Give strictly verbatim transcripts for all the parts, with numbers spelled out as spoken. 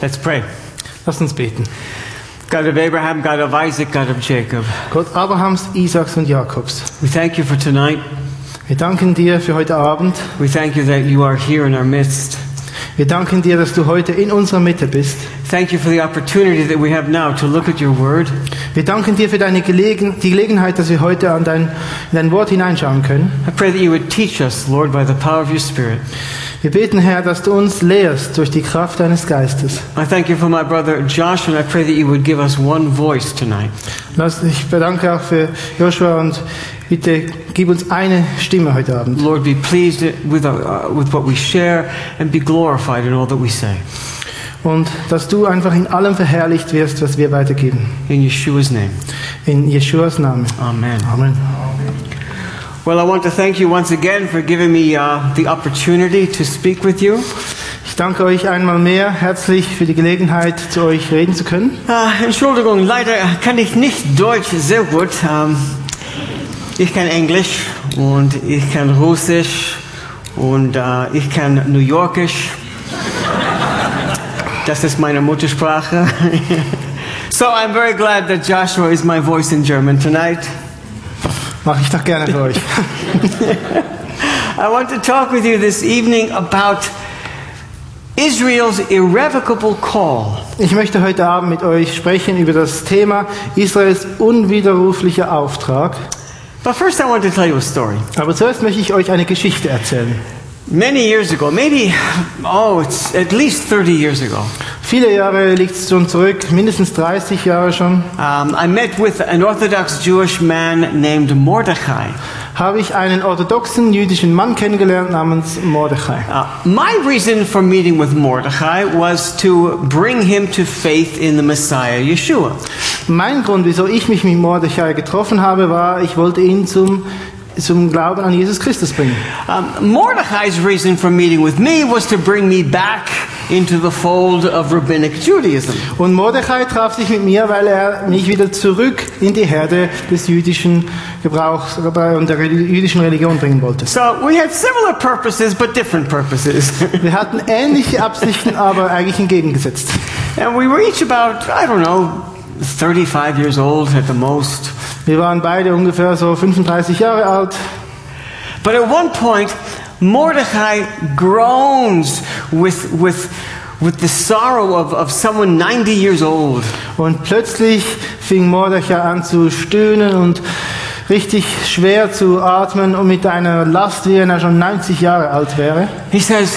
Let's pray. Lass uns beten. God of Abraham, God of Isaac, God of Jacob. Gott Abrahams, Isaaks und Jakobs. We thank you for tonight. Wir danken dir für heute Abend. We thank you that you are here in our midst. Wir danken dir, dass du heute in unserer Mitte bist. Thank you for the opportunity that we have now to look at your word. Wir danken dir für deine Gelegen- die Gelegenheit, dass wir heute an dein, in dein Wort hineinschauen können. I pray that you would teach us, Lord, by the power of your Spirit. Wir beten, Herr, dass du uns lehrst durch die Kraft deines Geistes. I thank you for my brother Joshua, and I pray that you would give us one voice tonight. Lass, ich bedanke auch für Joshua und bitte gib uns eine Stimme heute Abend. Lord, be pleased with, uh, with what we share and be glorified in all that we say. Und dass du einfach in allem verherrlicht wirst, was wir weitergeben. In Yeshua's name. In Jeschuas Namen. Amen. Amen. Well, I want to thank you once again for giving me uh, the opportunity to speak with you. Ich danke euch einmal mehr herzlich für die Gelegenheit, zu euch reden zu können. Uh, Entschuldigung, leider kann ich nicht Deutsch sehr gut. Um, ich kann Englisch und ich kann Russisch und uh, ich kann New Yorkisch. Das ist meine Muttersprache. So I'm very glad that Joshua is my voice in German tonight. Mache ich doch gerne für euch. I want to talk with you this evening about Israel's irrevocable call. Ich möchte heute Abend mit euch sprechen über das Thema Israels unwiderruflicher Auftrag. But first I want to tell you a story. Aber zuerst möchte ich euch eine Geschichte erzählen. Many years ago, maybe, oh, it's at least thirty years ago. Viele Jahre liegt es schon zurück, mindestens dreißig Jahre schon. Um, I met with an Orthodox Jewish man named Mordechai. Habe ich einen orthodoxen jüdischen Mann kennengelernt namens Mordechai. Uh, my reason for meeting with Mordechai was to bring him to faith in the Messiah, Yeshua. Mein Grund, wieso ich mich mit Mordechai getroffen habe, war, ich wollte ihn zum zum Glauben an Jesus Christus bringen. Um, Mordechai's reason for meeting with me was to bring me back into the fold of rabbinic Judaism. Und Mordechai traf sich mit mir, weil er mich wieder zurück in die Herde des jüdischen Gebrauchs und der jüdischen Religion bringen wollte. So we had similar purposes, but different purposes. Wir hatten ähnliche Absichten, aber eigentlich entgegengesetzt. And we were each about, I don't know, thirty-five years old at the most. Wir waren beide ungefähr so fünfunddreißig Jahre alt. But at one point, Mordechai groans with, with, with the sorrow of, of someone ninety years old. Und plötzlich fing Mordechai an zu stöhnen und richtig schwer zu atmen und mit einer Last, wie wenn er schon neunzig Jahre alt wäre. He says,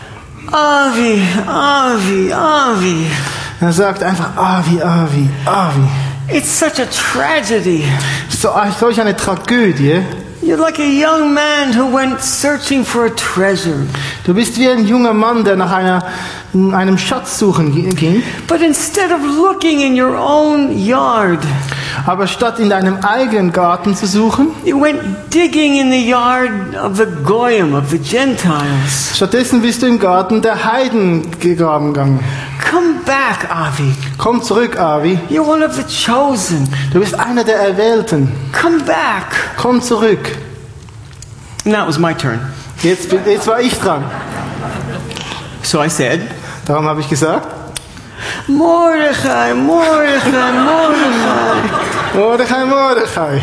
Avi, Avi, Avi. Er sagt einfach, Avi, Avi, Avi. It's such a tragedy. So, solch eine Tragödie. You're like a young man who went searching for a treasure. Du bist wie ein junger Mann, der nach einer, einem Schatz suchen ging. But instead of looking in your own yard, aber statt in deinem eigenen Garten zu suchen, you went digging in the yard of the Goyim, of the Gentiles. Stattdessen bist du im Garten der Heiden gegraben gegangen. Come back, Avi. Komm zurück, Avi. You're one of the chosen. Du bist einer der Erwählten. Come back. Komm zurück. Now it was my turn. Jetzt, jetzt war ich dran. So I said, darum habe ich gesagt, Mordechai, Mordechai, Mordechai. Mordechai, Mordechai.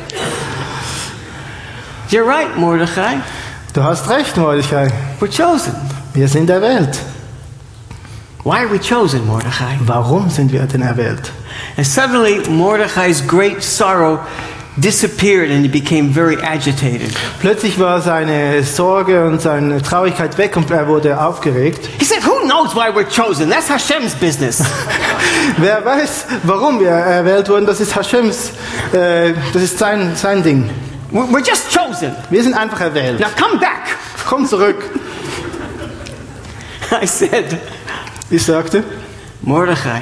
You're right, Mordechai. Du hast recht, Mordechai. We're chosen. Wir sind erwählt. Why are we chosen, Mordechai? Warum sind wir denn erwählt? And suddenly Mordechai's great sorrow disappeared and he became very agitated. Plötzlich war seine Sorge und seine Traurigkeit weg und er wurde aufgeregt. He said, "Who knows why we're chosen? That's Hashem's business." Wer weiß, warum wir erwählt wurden? Das ist Hashems, äh, das ist sein sein Ding. We're just chosen. Wir sind einfach erwählt. Now come back. Komm zurück. I said, ich sagte, Mordechai,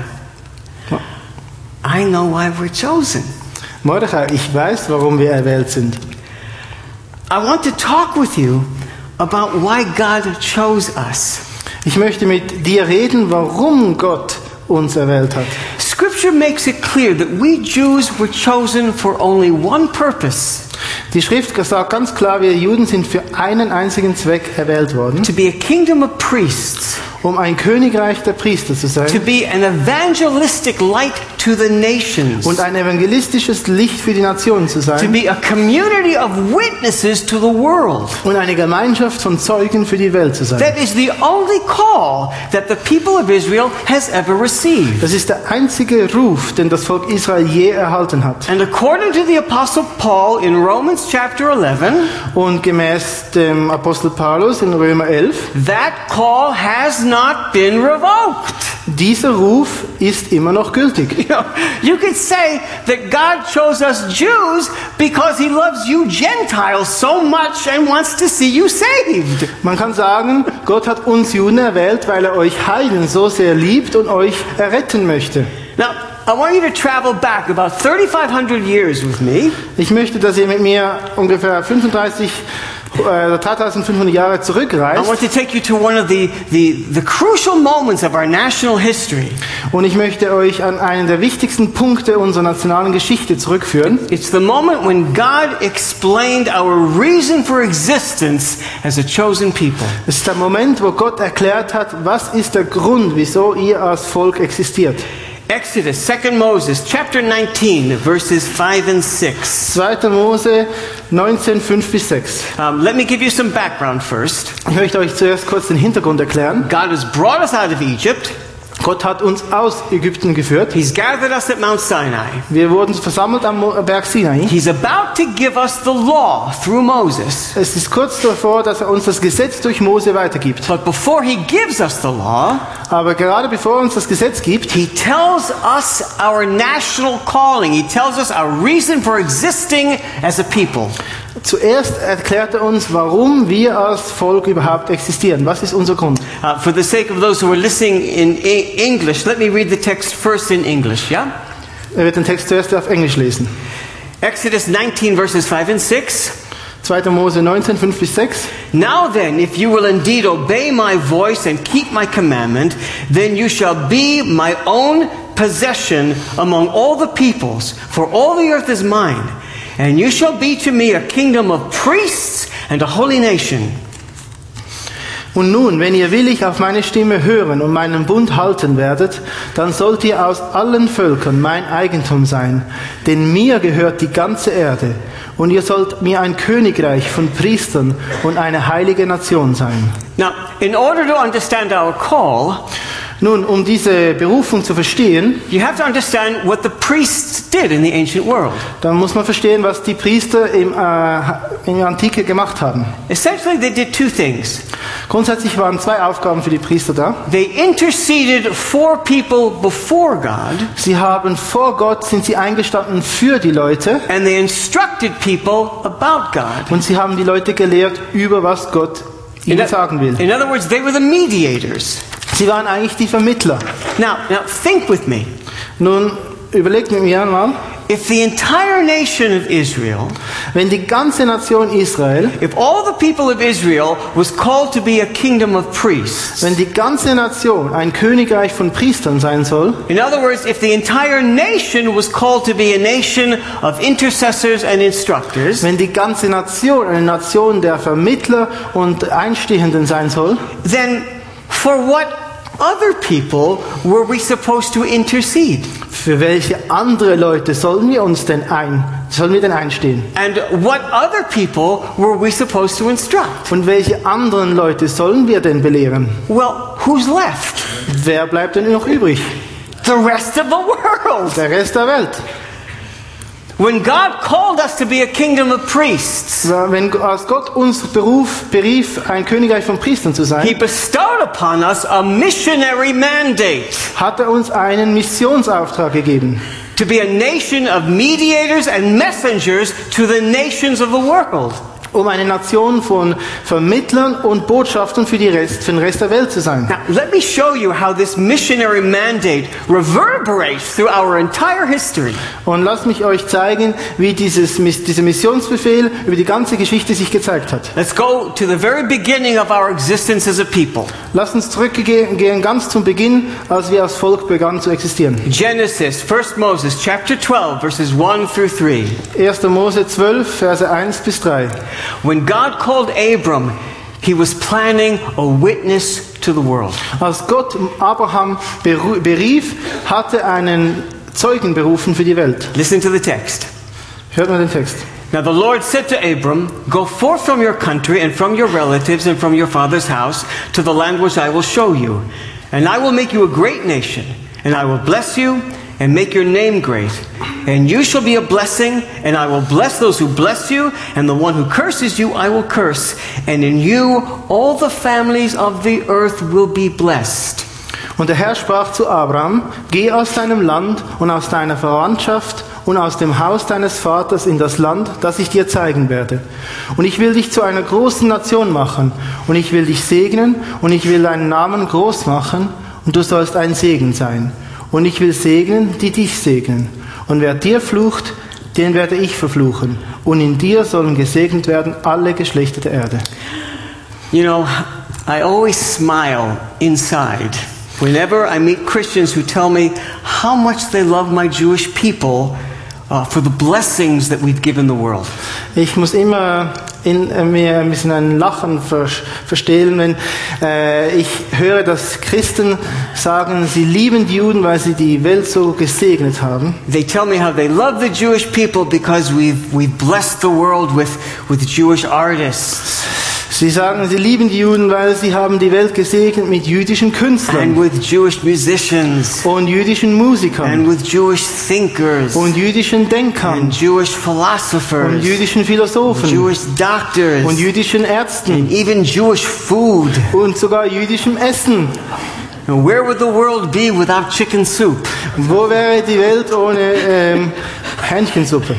I know why we're chosen. Mordechai, ich weiß, warum wir erwählt sind. I want to talk with you about why God chose us. Ich möchte mit dir reden, warum Gott uns erwählt hat. Scripture makes it clear that we Jews were chosen for only one purpose. Die Schrift sagt ganz klar, wir Juden sind für einen einzigen Zweck erwählt worden, to be a kingdom of priests, um ein Königreich der Priester zu to sein be an evangelistic light to the nations, und ein evangelistisches Licht für die Nationen zu to sein be a community of witnesses to the world. und eine Gemeinschaft von Zeugen für die Welt zu sein. That is the only call that the people of Israel has ever received. Das ist der einzige Ruf, den das Volk Israel je erhalten hat. And according to the Apostle Paul in Romans chapter eleven, Und gemäß dem Apostel Paulus in Römer elf, that call has not been revoked. dieser Ruf ist immer noch gültig. You know, you could say that God chose us Jews because he loves you Gentiles so much and wants to see you saved. Man kann sagen, Gott hat uns Juden erwählt, weil er euch Heiden so sehr liebt und euch erretten möchte. Now, I want you to travel back about thirty-five hundred years with me. Ich möchte, dass ihr mit mir ungefähr fünfunddreißig, äh, dreitausendfünfhundert Jahre I zurückreist. want to take you to one of the, the, the crucial moments of our national history. Und ich möchte euch an einen der wichtigsten Punkte unserer nationalen Geschichte zurückführen. It's the moment when God explained our reason for existence as a chosen people. Es ist der Moment, wo Gott erklärt hat, was ist der Grund, wieso ihr als Volk existiert. Exodus, Second Moses, chapter nineteen, verses five and six. zweiter Mose neunzehn, fünf bis sechs. Um, let me give you some background first. Ich möchte euch zuerst kurz den Hintergrund erklären. God has brought us out of Egypt. Gott hat uns aus Ägypten geführt. He's gathered us at Mount Sinai. Wir wurden versammelt am Mo- Berg Sinai. He's about to give us the law through Moses. Es ist kurz davor, dass er uns das Gesetz durch Mose weitergibt. But before he gives us the law, Aber gerade bevor er uns das Gesetz gibt, he tells us our national calling. He tells us our reason for existing as a people. zuerst erklärt er uns, warum wir als Volk überhaupt existieren. Was ist unser Grund? Uh, for the sake of those who are listening in E- English, let me read the text first in English, yeah? Er wird den Text zuerst auf Englisch lesen. Exodus nineteen, verses five and six. zweiter Mose neunzehn, fünf bis sechs. Now then, if you will indeed obey my voice and keep my commandment, then you shall be my own possession among all the peoples, for all the earth is mine. And you shall be to me a kingdom of priests and a holy nation. Und nun, wenn ihr willig auf meine Stimme hören und meinen Bund halten werdet, dann sollt ihr aus allen Völkern mein Eigentum sein, denn mir gehört die ganze Erde. Und ihr sollt mir ein Königreich von Priestern und eine heilige Nation sein. Now, in order to understand our call, Nun, um diese Berufung zu verstehen, you have to understand what the priests did in the ancient world. dann muss man verstehen, was die Priester im, äh, in der Antike gemacht haben. Essentially, they did two things. Grundsätzlich waren zwei Aufgaben für die Priester da. They interceded for people before God, Sie haben vor Gott, sind sie eingestanden für die Leute and they instructed people about God. und sie haben die Leute gelehrt, über was Gott In, ihnen sagen will. in other words, they were the mediators. Sie waren eigentlich die Vermittler. Now, now think with me. Nun, überlegt mit mir einmal, If the entire nation of Israel, wenn die ganze Nation Israel, if all the people of Israel was called to be a kingdom of priests, wenn die ganze Nation ein Königreich von Priestern sein soll, in other words, if the entire nation was called to be a nation of intercessors and instructors, wenn die ganze Nation eine Nation der Vermittler und Einstehenden sein soll, then for what other people were we supposed to intercede? für welche andere Leute sollen wir uns denn ein, sollen wir denn einstehen? And what other people were we supposed to instruct? Und welche anderen Leute sollen wir denn belehren? Well, who's left? Wer bleibt denn noch übrig? The rest of the world. Der Rest der Welt. When God called us to be a kingdom of priests, Wenn als Gott uns beruf, berief, ein Königreich von Priestern zu He sein, bestowed upon us a missionary mandate hat er uns einen Missionsauftrag gegeben. to be a nation of mediators and messengers to the nations of the world. um eine Nation von Vermittlern und Botschaftern für, die Rest, für den Rest der Welt zu sein. Now, let me show you how this missionary mandate reverberates through our entire history. Und lasst mich euch zeigen, wie dieses, dieser Missionsbefehl über die ganze Geschichte sich gezeigt hat. Let's go to the very beginning of our existence as a people. Lasst uns zurückgehen gehen ganz zum Beginn, als wir als Volk begannen zu existieren. Genesis, First Moses, chapter twelve, verses one through three. erster Mose zwölf, Verse eins bis drei. When God called Abram, he was planning a witness to the world. Als Gott Abraham beru- berief, hatte er einen Zeugen berufen für die Welt. Listen to the text. Hört mal den Text. Now the Lord said to Abram, "Go forth from your country and from your relatives and from your father's house to the land which I will show you. And I will make you a great nation, and I will bless you and make your name great. And you shall be a blessing, and I will bless those who bless you, and the one who curses you I will curse. And in you all the families of the earth will be blessed." Und der Herr sprach zu Abraham, geh aus deinem Land und aus deiner Verwandtschaft und aus dem Haus deines Vaters in das Land, das ich dir zeigen werde. Und ich will dich zu einer großen Nation machen, und ich will dich segnen, und ich will deinen Namen groß machen, und du sollst ein Segen sein. Und ich will segnen, die dich segnen. Und wer dir flucht, den werde ich verfluchen. Und in dir sollen gesegnet werden alle Geschlechter der Erde. You know, I always smile inside whenever I meet Christians who tell me how much they love my Jewish people uh, for the blessings that we've given the world. Ich muss immer in äh, mir ein bisschen ein Lachen ver verstehlen, wenn äh, ich höre, dass Christen sagen, sie lieben die Juden, weil sie die Welt so gesegnet haben. They tell me how they love the Jewish people because we've, we've blessed the world with, with Jewish artists. Sie sagen, sie lieben die Juden, weil sie haben die Welt gesegnet mit jüdischen And Künstlern with Jewish musicians. und jüdischen And Musikern with Jewish thinkers. und jüdischen Denkern And Jewish und philosophers. jüdischen Philosophen Jewish doctors. und jüdischen Ärzten And even Jewish food. und sogar jüdischem Essen. And where would the world be without chicken soup? Wo wäre die Welt ohne ähm, Hähnchensuppe?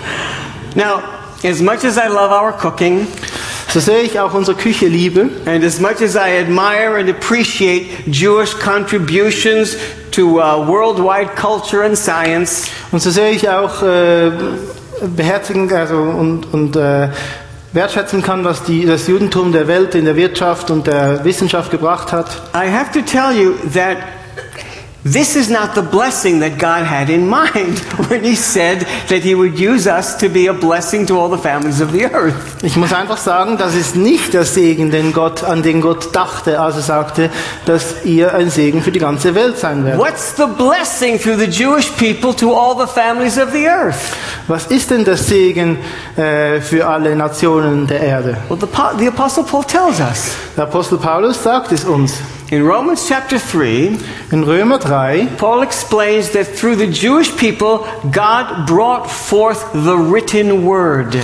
Now, as much as I love our cooking, So sehr ich auch unsere Küche liebe and as much as I admire and appreciate Jewish contributions to uh, worldwide culture and science, und so sehr ich auch äh, beherzigen also und, und äh, wertschätzen kann, was die, das Judentum der Welt in der Wirtschaft und der Wissenschaft gebracht hat, I have to tell you that this is not the blessing that God had in mind when He said that He would use us to be a blessing to all the families of the earth. ich muss einfach sagen, das ist nicht der Segen, den Gott, an den Gott dachte, als er sagte, dass ihr ein Segen für die ganze Welt sein werdet. What's the blessing through the Jewish people to all the families of the earth? Was ist denn der Segen äh, für alle Nationen der Erde? Well, the, po- the Apostle Paul tells us. Der Apostel Paulus sagt es uns. In Romans chapter three, In Römer drei Paul explains that through the Jewish people, God brought forth the written word.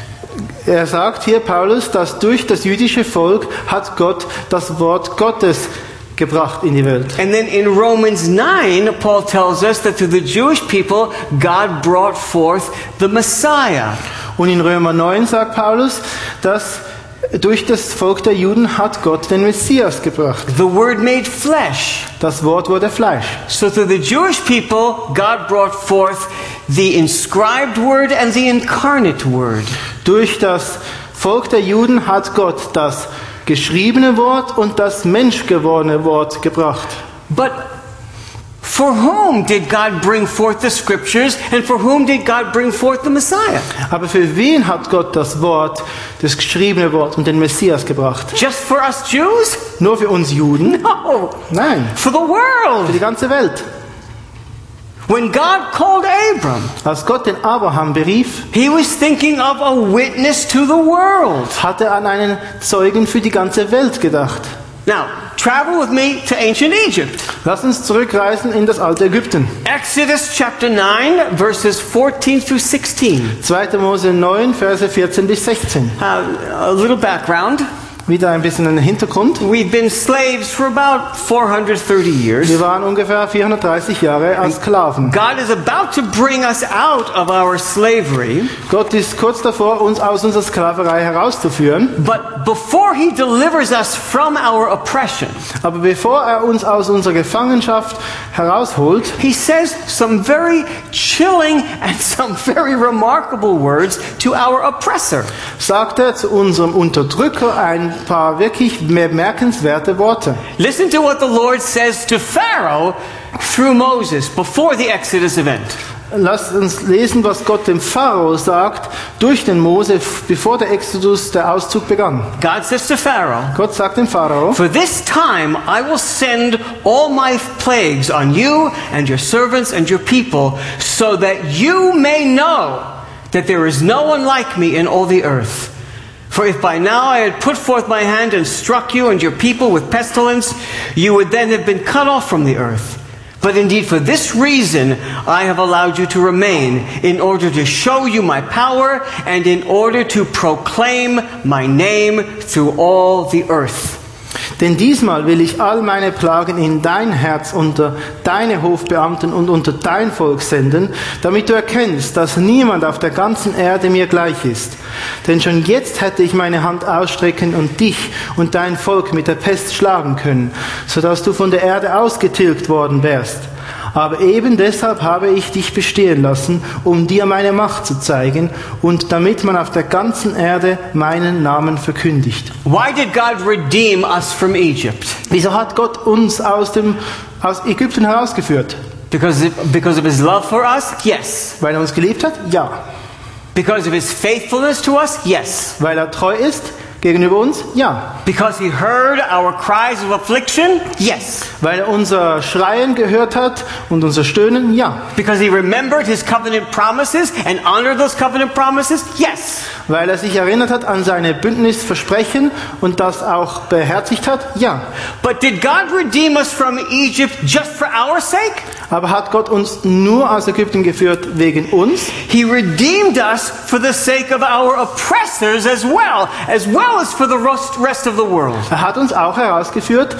Er sagt hier, Paulus, dass durch das jüdische Volk hat Gott das Wort Gottes gebracht in die Welt. And then in Romans nine, Paul tells us that through the Jewish people, God brought forth the Messiah. Und in Römer neun sagt Paulus, dass durch das Volk der Juden hat Gott den Messias gebracht. The Word made flesh. Das Wort wurde Fleisch. So through the Jewish people, God brought forth the inscribed Word and the incarnate Word. Durch das Volk der Juden hat Gott das geschriebene Wort und das menschgewordene Wort gebracht. But for whom did God bring forth the Scriptures, and for whom did God bring forth the Messiah? Aber für wen hat Gott das Wort, das geschriebene Wort und den Messias gebracht? Just for us Jews? Nur für uns Juden? No. Nein, For the für world. die ganze Welt. When God called Abram, Als Gott den Abraham berief, He was thinking of a witness to the world. hat er an einen Zeugen für die ganze Welt gedacht. Now, travel with me to ancient Egypt. Lass uns zurückreisen in das alte Ägypten. Exodus chapter nine, verses fourteen through sixteen. zweiter Mose neun, Verse vierzehn bis sechzehn. Uh, a little background. Wieder ein bisschen ein Hintergrund. We've been slaves for about four hundred thirty years. Wir waren ungefähr vierhundertdreißig Jahre als Sklaven. God is about to bring us out of our slavery. Gott ist kurz davor, uns aus unserer Sklaverei herauszuführen. But before he delivers us from our oppression, Aber bevor er uns aus unserer Gefangenschaft herausholt, he says some very chilling and some very remarkable words to our oppressor. sagt er zu unserem Unterdrücker ein paar wirklich bemerkenswerte Worte. Listen to what the Lord says to Pharaoh through Moses before the Exodus event. Lasst uns lesen, was Gott dem Pharao sagt durch den Mose, bevor der Exodus, der Auszug begann. God says to Pharaoh, Gott sagt dem Pharao: "For this time I will send all my plagues on you and your servants and your people, so that you may know that there is no one like me in all the earth. For if by now I had put forth my hand and struck you and your people with pestilence, you would then have been cut off from the earth. But indeed for this reason I have allowed you to remain, in order to show you my power and in order to proclaim my name through all the earth." Denn diesmal will ich all meine Plagen in dein Herz unter deine Hofbeamten und unter dein Volk senden, damit du erkennst, dass niemand auf der ganzen Erde mir gleich ist. Denn schon jetzt hätte ich meine Hand ausstrecken und dich und dein Volk mit der Pest schlagen können, sodass du von der Erde ausgetilgt worden wärst. Aber eben deshalb habe ich dich bestehen lassen, um dir meine Macht zu zeigen und damit man auf der ganzen Erde meinen Namen verkündigt. Why did God redeem us from Egypt? Wieso hat Gott uns aus dem aus Ägypten herausgeführt? Because of, because of his love for us? Yes. Weil er uns geliebt hat? Ja. Because of his faithfulness to us? Yes. Weil er treu ist gegenüber uns? Ja. Because he heard our cries of affliction? Yes. Weil er unser Schreien gehört hat und unser Stöhnen? Ja. Because he remembered his covenant promises and honored those covenant promises? Yes. Weil er sich erinnert hat an seine Bündnisversprechen und das auch beherzigt hat? Ja. But did God redeem us from Egypt just for our sake? Aber hat Gott uns nur aus Ägypten geführt wegen uns? He redeemed us for the sake of our oppressors as well, as well as for the rest of the world. Er hat uns auch herausgeführt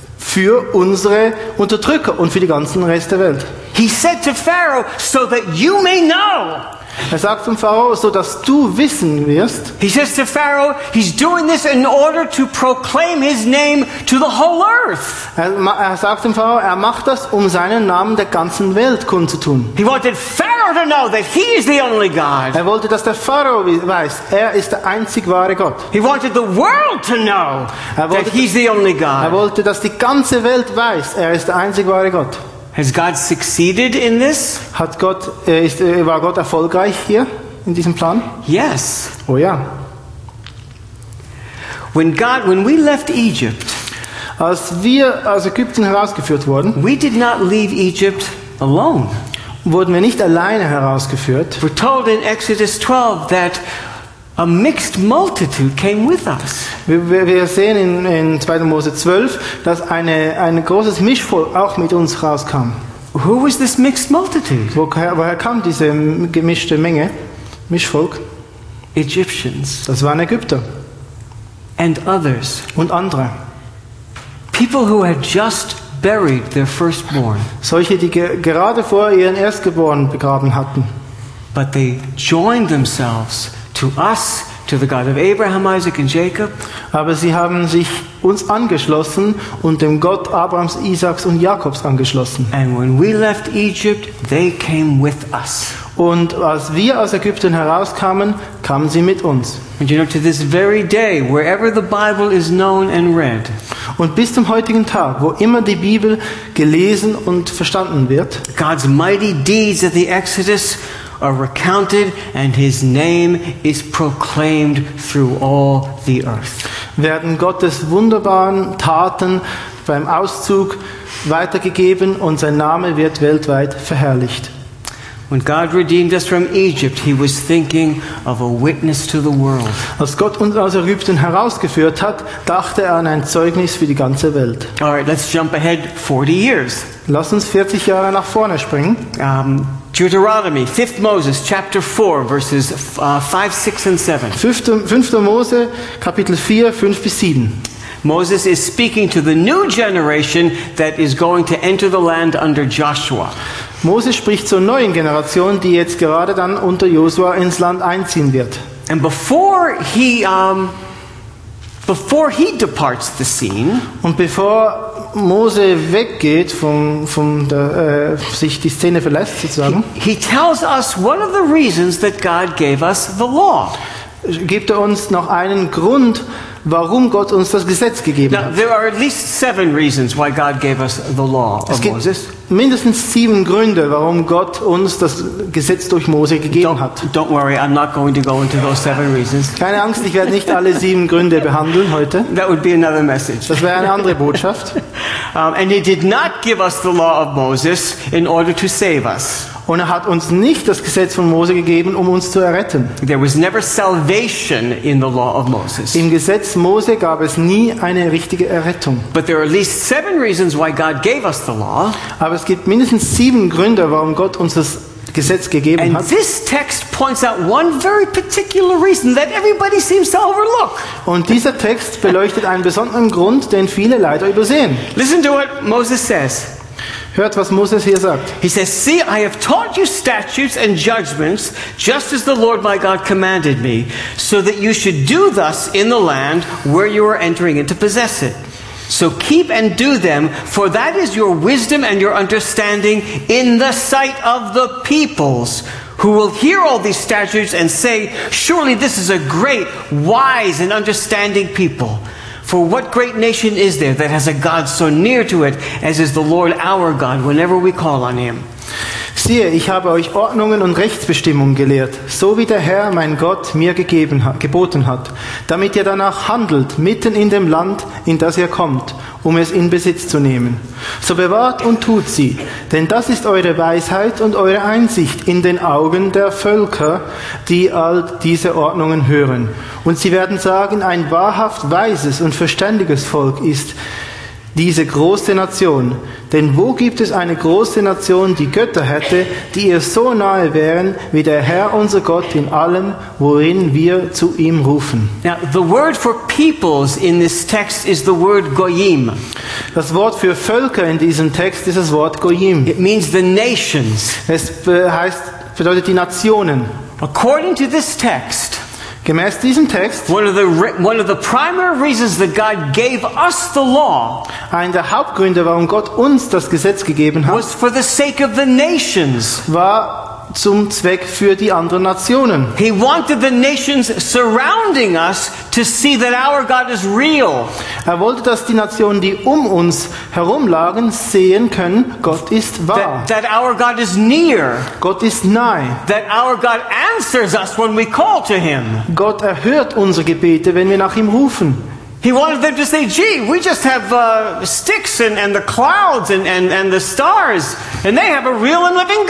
für unsere Unterdrücker und für die ganzen Rest der Welt. He said to Pharaoh, so that you may know. Er sagt zum Pharao, so dass du wissen wirst. He says to Pharaoh, he's doing this in order to proclaim his name to the whole earth. Er, er sagt dem Pharao, er macht das, um seinen Namen der ganzen Welt kundzutun. He wanted Pharaoh to know that he is the only God. Er wollte, dass der Pharao weiß, er ist der einzig wahre Gott. He wanted the world to know wollte, that he's the only God. Er wollte, dass die ganze Welt weiß, er ist der einzig wahre Gott. Has God succeeded in this? Hat Gott, äh, ist, äh, war Gott erfolgreich hier in diesem Plan? Yes. Oh ja. When God, when we left Egypt, als wir aus Ägypten herausgeführt wurden, we did not leave Egypt alone. Wurden wir nicht alleine herausgeführt. We're told in Exodus twelve that a mixed multitude came with us. Wir, wir sehen in, in zweiter Mose zwölf, dass eine, ein großes Mischvolk auch mit uns rauskam. Who was this mixed multitude? Woher, woher kam diese gemischte Menge, Mischvolk? Egyptians. Das waren Ägypter. And others. Und andere. People who had just buried their firstborn. Solche, die ge gerade vor ihren Erstgeborenen begraben hatten. But they joined themselves to us, to the God of Abraham, Isaac and Jacob. Aber sie haben sich uns angeschlossen und dem Gott Abrahams, Isaaks und Jakobs angeschlossen. And when we left Egypt, they came with us. Und als wir aus Ägypten herauskamen, kamen sie mit uns. And you know, to this very day, wherever the Bible is known and read, und bis zum heutigen Tag, wo immer die Bibel gelesen und verstanden wird, God's mighty deeds at the Exodus are recounted and his name is proclaimed through all the earth. Werden Gottes wunderbaren Taten beim Auszug weitergegeben und sein Name wird weltweit verherrlicht. When God redeemed us from Egypt, he was thinking of a witness to the world. Als Gott uns aus Ägypten herausgeführt hat, dachte er an ein Zeugnis für die ganze Welt. All right, let's jump ahead forty years. Lass uns vierzig Jahre nach vorne springen. Um, Deuteronomy, fifth Moses, chapter four, verses uh, five, six, and seven. fünfter Mose, Kapitel vier, fünf bis sieben. Moses is speaking to the new generation that is going to enter the land under Joshua. Mose spricht zur neuen Generation, die jetzt gerade dann unter Josua ins Land einziehen wird. And before he, um, before he departs the scene, Und bevor Mose weggeht, von, von der, äh, sich die Szene verlässt sozusagen, he, he tells us one of the reasons that God gave us the law. gibt er uns noch einen Grund, warum Gott uns das Gesetz gegeben Now, hat. there are at least seven reasons why God gave us the law Es of gibt Moses. mindestens sieben Gründe, warum Gott uns das Gesetz durch Mose gegeben Don't, hat. don't worry, I'm not going to go into those seven reasons. Keine Angst, ich werde nicht alle sieben Gründe behandeln heute. That would be another message. Das wäre eine andere Botschaft. Um, and he did not give us the law of Moses in order to save us. Und er hat uns nicht das Gesetz von Mose gegeben, um uns zu erretten. There was never salvation in the law of Moses. Im Gesetz Mose gab es nie eine richtige Errettung. But there are at least seven reasons why God gave us the law. Aber es gibt mindestens sieben Gründe, warum Gott uns das Gesetz gegeben And hat. this text points out one very particular reason that everybody seems to overlook. Und dieser Text beleuchtet einen besonderen Grund, den viele leider übersehen. Listen to what Moses says. Hört, was Moses hier sagt. He says, "See, I have taught you statutes and judgments, just as the Lord my God commanded me, so that you should do thus in the land where you are entering in to possess it. So keep and do them, for that is your wisdom and your understanding in the sight of the peoples, who will hear all these statutes and say, surely this is a great, wise, and understanding people. For what great nation is there that has a God so near to it as is the Lord our God whenever we call on him?" Siehe, ich habe euch Ordnungen und Rechtsbestimmungen gelehrt, so wie der Herr, mein Gott, mir gegeben hat, geboten hat, damit ihr danach handelt, mitten in dem Land, in das ihr kommt, um es in Besitz zu nehmen. So bewahrt und tut sie, denn das ist eure Weisheit und eure Einsicht in den Augen der Völker, die all diese Ordnungen hören. Und sie werden sagen, ein wahrhaft weises und verständiges Volk ist diese große Nation. Denn wo gibt es eine große Nation, die Götter hätte, die ihr so nahe wären, wie der Herr unser Gott in allem, worin wir zu ihm rufen? Now, the word for peoples in this text is the word goyim. Das Wort für Völker in diesem Text ist das Wort Goyim. It means the nations. Es heißt, bedeutet die Nationen. According to this text, Gemäß diesem Text, one of the one of the primary reasons that God gave us the law einer der Hauptgründe, warum Gott uns das Gesetz gegeben hat, was for the sake of the nations. war zum Zweck für die anderen Nationen. He wanted the nations surrounding us to see that our God is real. Er wollte, dass die Nationen, die um uns herum lagen, sehen können, Gott ist wahr. That, that our God is near. Gott ist nahe. That our God answers us when we call to him. Gott erhört unsere Gebete, wenn wir nach ihm rufen. He wanted them to say, gee, we just have uh, sticks and, and the clouds and, and, and the stars, and they have a real and living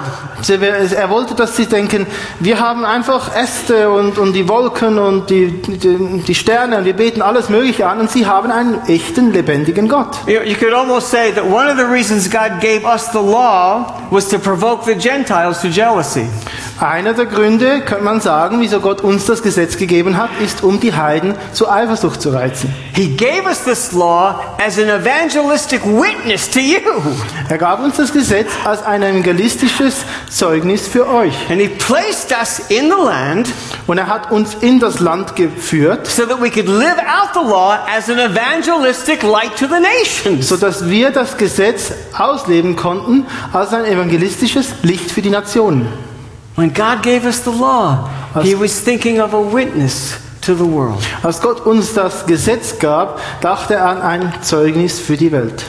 God. Er wollte, dass sie denken, wir haben einfach Äste und, und die Wolken und die, die, die Sterne und wir beten alles Mögliche an und sie haben einen echten, lebendigen Gott. You, you could almost say that one of the reasons God gave us the law was to provoke the Gentiles to jealousy. Einer der Gründe, könnte man sagen, wieso Gott uns das Gesetz gegeben hat, ist, um die Heiden zur Eifersucht zu reizen. He gave us this law as an evangelistic witness to you. Er gab uns das Gesetz als ein evangelistisches Zeugnis für euch. And he placed us in the land Und er hat uns in das Land geführt, so that we could live out the law as an evangelistic light to the nations. sodass wir das Gesetz ausleben konnten als ein evangelistisches Licht für die Nationen. When God gave us the law, he was thinking of a witness to the world. Als Gott uns das Gesetz gab, dachte er an ein Zeugnis für die Welt.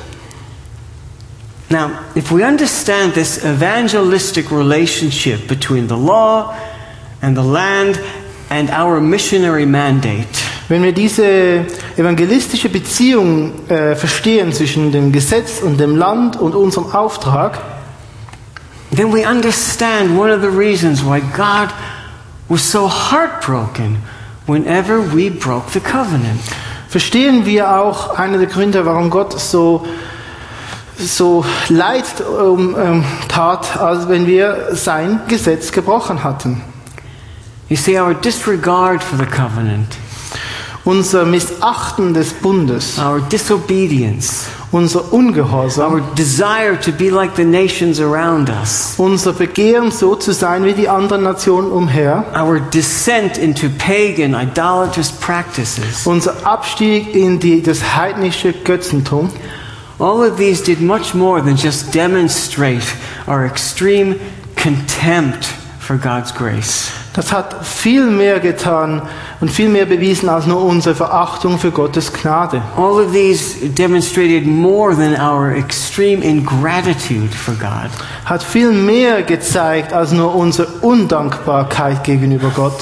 Now, if we understand this evangelistic relationship between the law and the land and our missionary mandate, Wenn wir diese evangelistische Beziehung äh, verstehen zwischen dem Gesetz und dem Land und unserem Auftrag, then we understand one of the reasons why God was so heartbroken whenever we broke the covenant. verstehen wir auch einen der Gründe, warum Gott so so leid um, ähm, tat, als wenn wir sein Gesetz gebrochen hatten. You see, our disregard for the covenant, Unser Missachten des Bundes, our disobedience, unser Ungehorsam, our desire to be like the nations around us, unser Begehren, so zu sein wie die anderen Nationen umher, our descent into pagan, idolatrous practices, unser Abstieg in die, das heidnische Götzentum, all of these did much more than just demonstrate our extreme contempt for God's grace. das hat viel mehr getan und viel mehr bewiesen als nur unsere Verachtung für Gottes Gnade. All of these demonstrated more than our extreme ingratitude for God. Hat viel mehr gezeigt als nur unsere Undankbarkeit gegenüber Gott.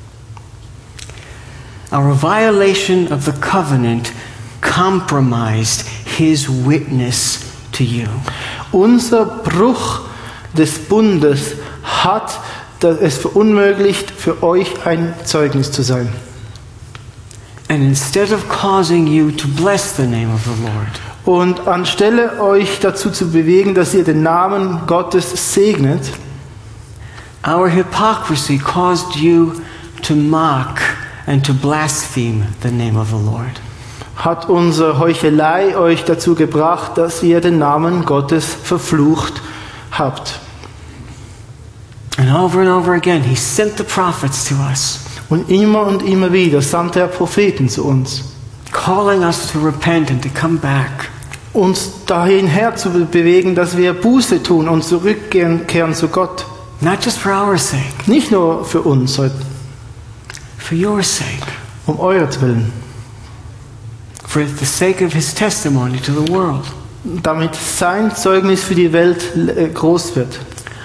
Our violation of the covenant compromised His witness to you. Unser Bruch des Bundes hat es verunmöglicht, für euch ein Zeugnis zu sein. And instead of causing you to bless the name of the Lord, Und anstelle euch dazu zu bewegen, dass ihr den Namen Gottes segnet, our hypocrisy caused you to mock and to blaspheme the name of the Lord. hat unsere Heuchelei euch dazu gebracht, dass ihr den Namen Gottes verflucht habt. And over and over again, He sent the prophets to us, Und immer und immer wieder sandte er Propheten zu uns, calling us to repent and to come back. uns dahin her zu bewegen, dass wir Buße tun und zurückkehren zu Gott. Not just for our sake, Nicht nur für uns, sondern for your sake, um euretwillen, for the sake of His testimony to the world. damit sein Zeugnis für die Welt äh, groß wird.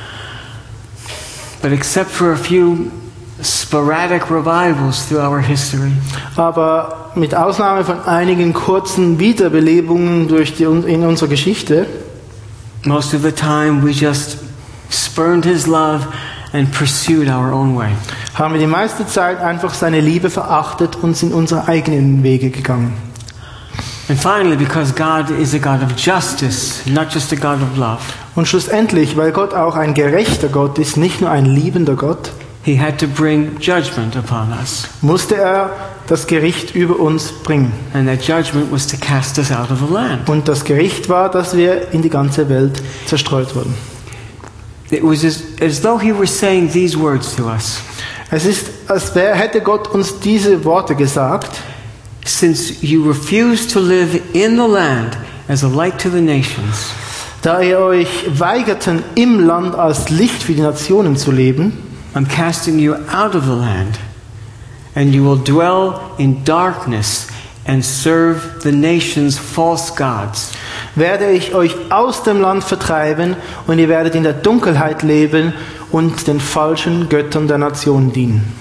But except for a few sporadic revivals through our history, Aber mit Ausnahme von einigen kurzen Wiederbelebungen durch die, in unserer Geschichte, most of the time we just spurned His love and pursued our own way. haben wir die meiste Zeit einfach seine Liebe verachtet und sind unsere eigenen Wege gegangen. And finally, because God is a God of justice, not just a God of love, Und schlussendlich, weil Gott auch ein gerechter Gott ist, nicht nur ein liebender Gott, He had to bring judgment upon us. musste er das Gericht über uns bringen. And that judgment was to cast us out of the land. Und das Gericht war, dass wir in die ganze Welt zerstreut wurden. It was as, as though He were saying these words to us. Es ist, als wäre, hätte Gott uns diese Worte gesagt: Since you refuse to live in the land as a light to the nations, Da ihr euch weigerten, im Land als Licht für die Nationen zu leben, I'm casting you out of the land, and you will dwell in darkness and serve the nations' false gods. werde ich euch aus dem Land vertreiben und ihr werdet in der Dunkelheit leben und den falschen Göttern der Nationen dienen.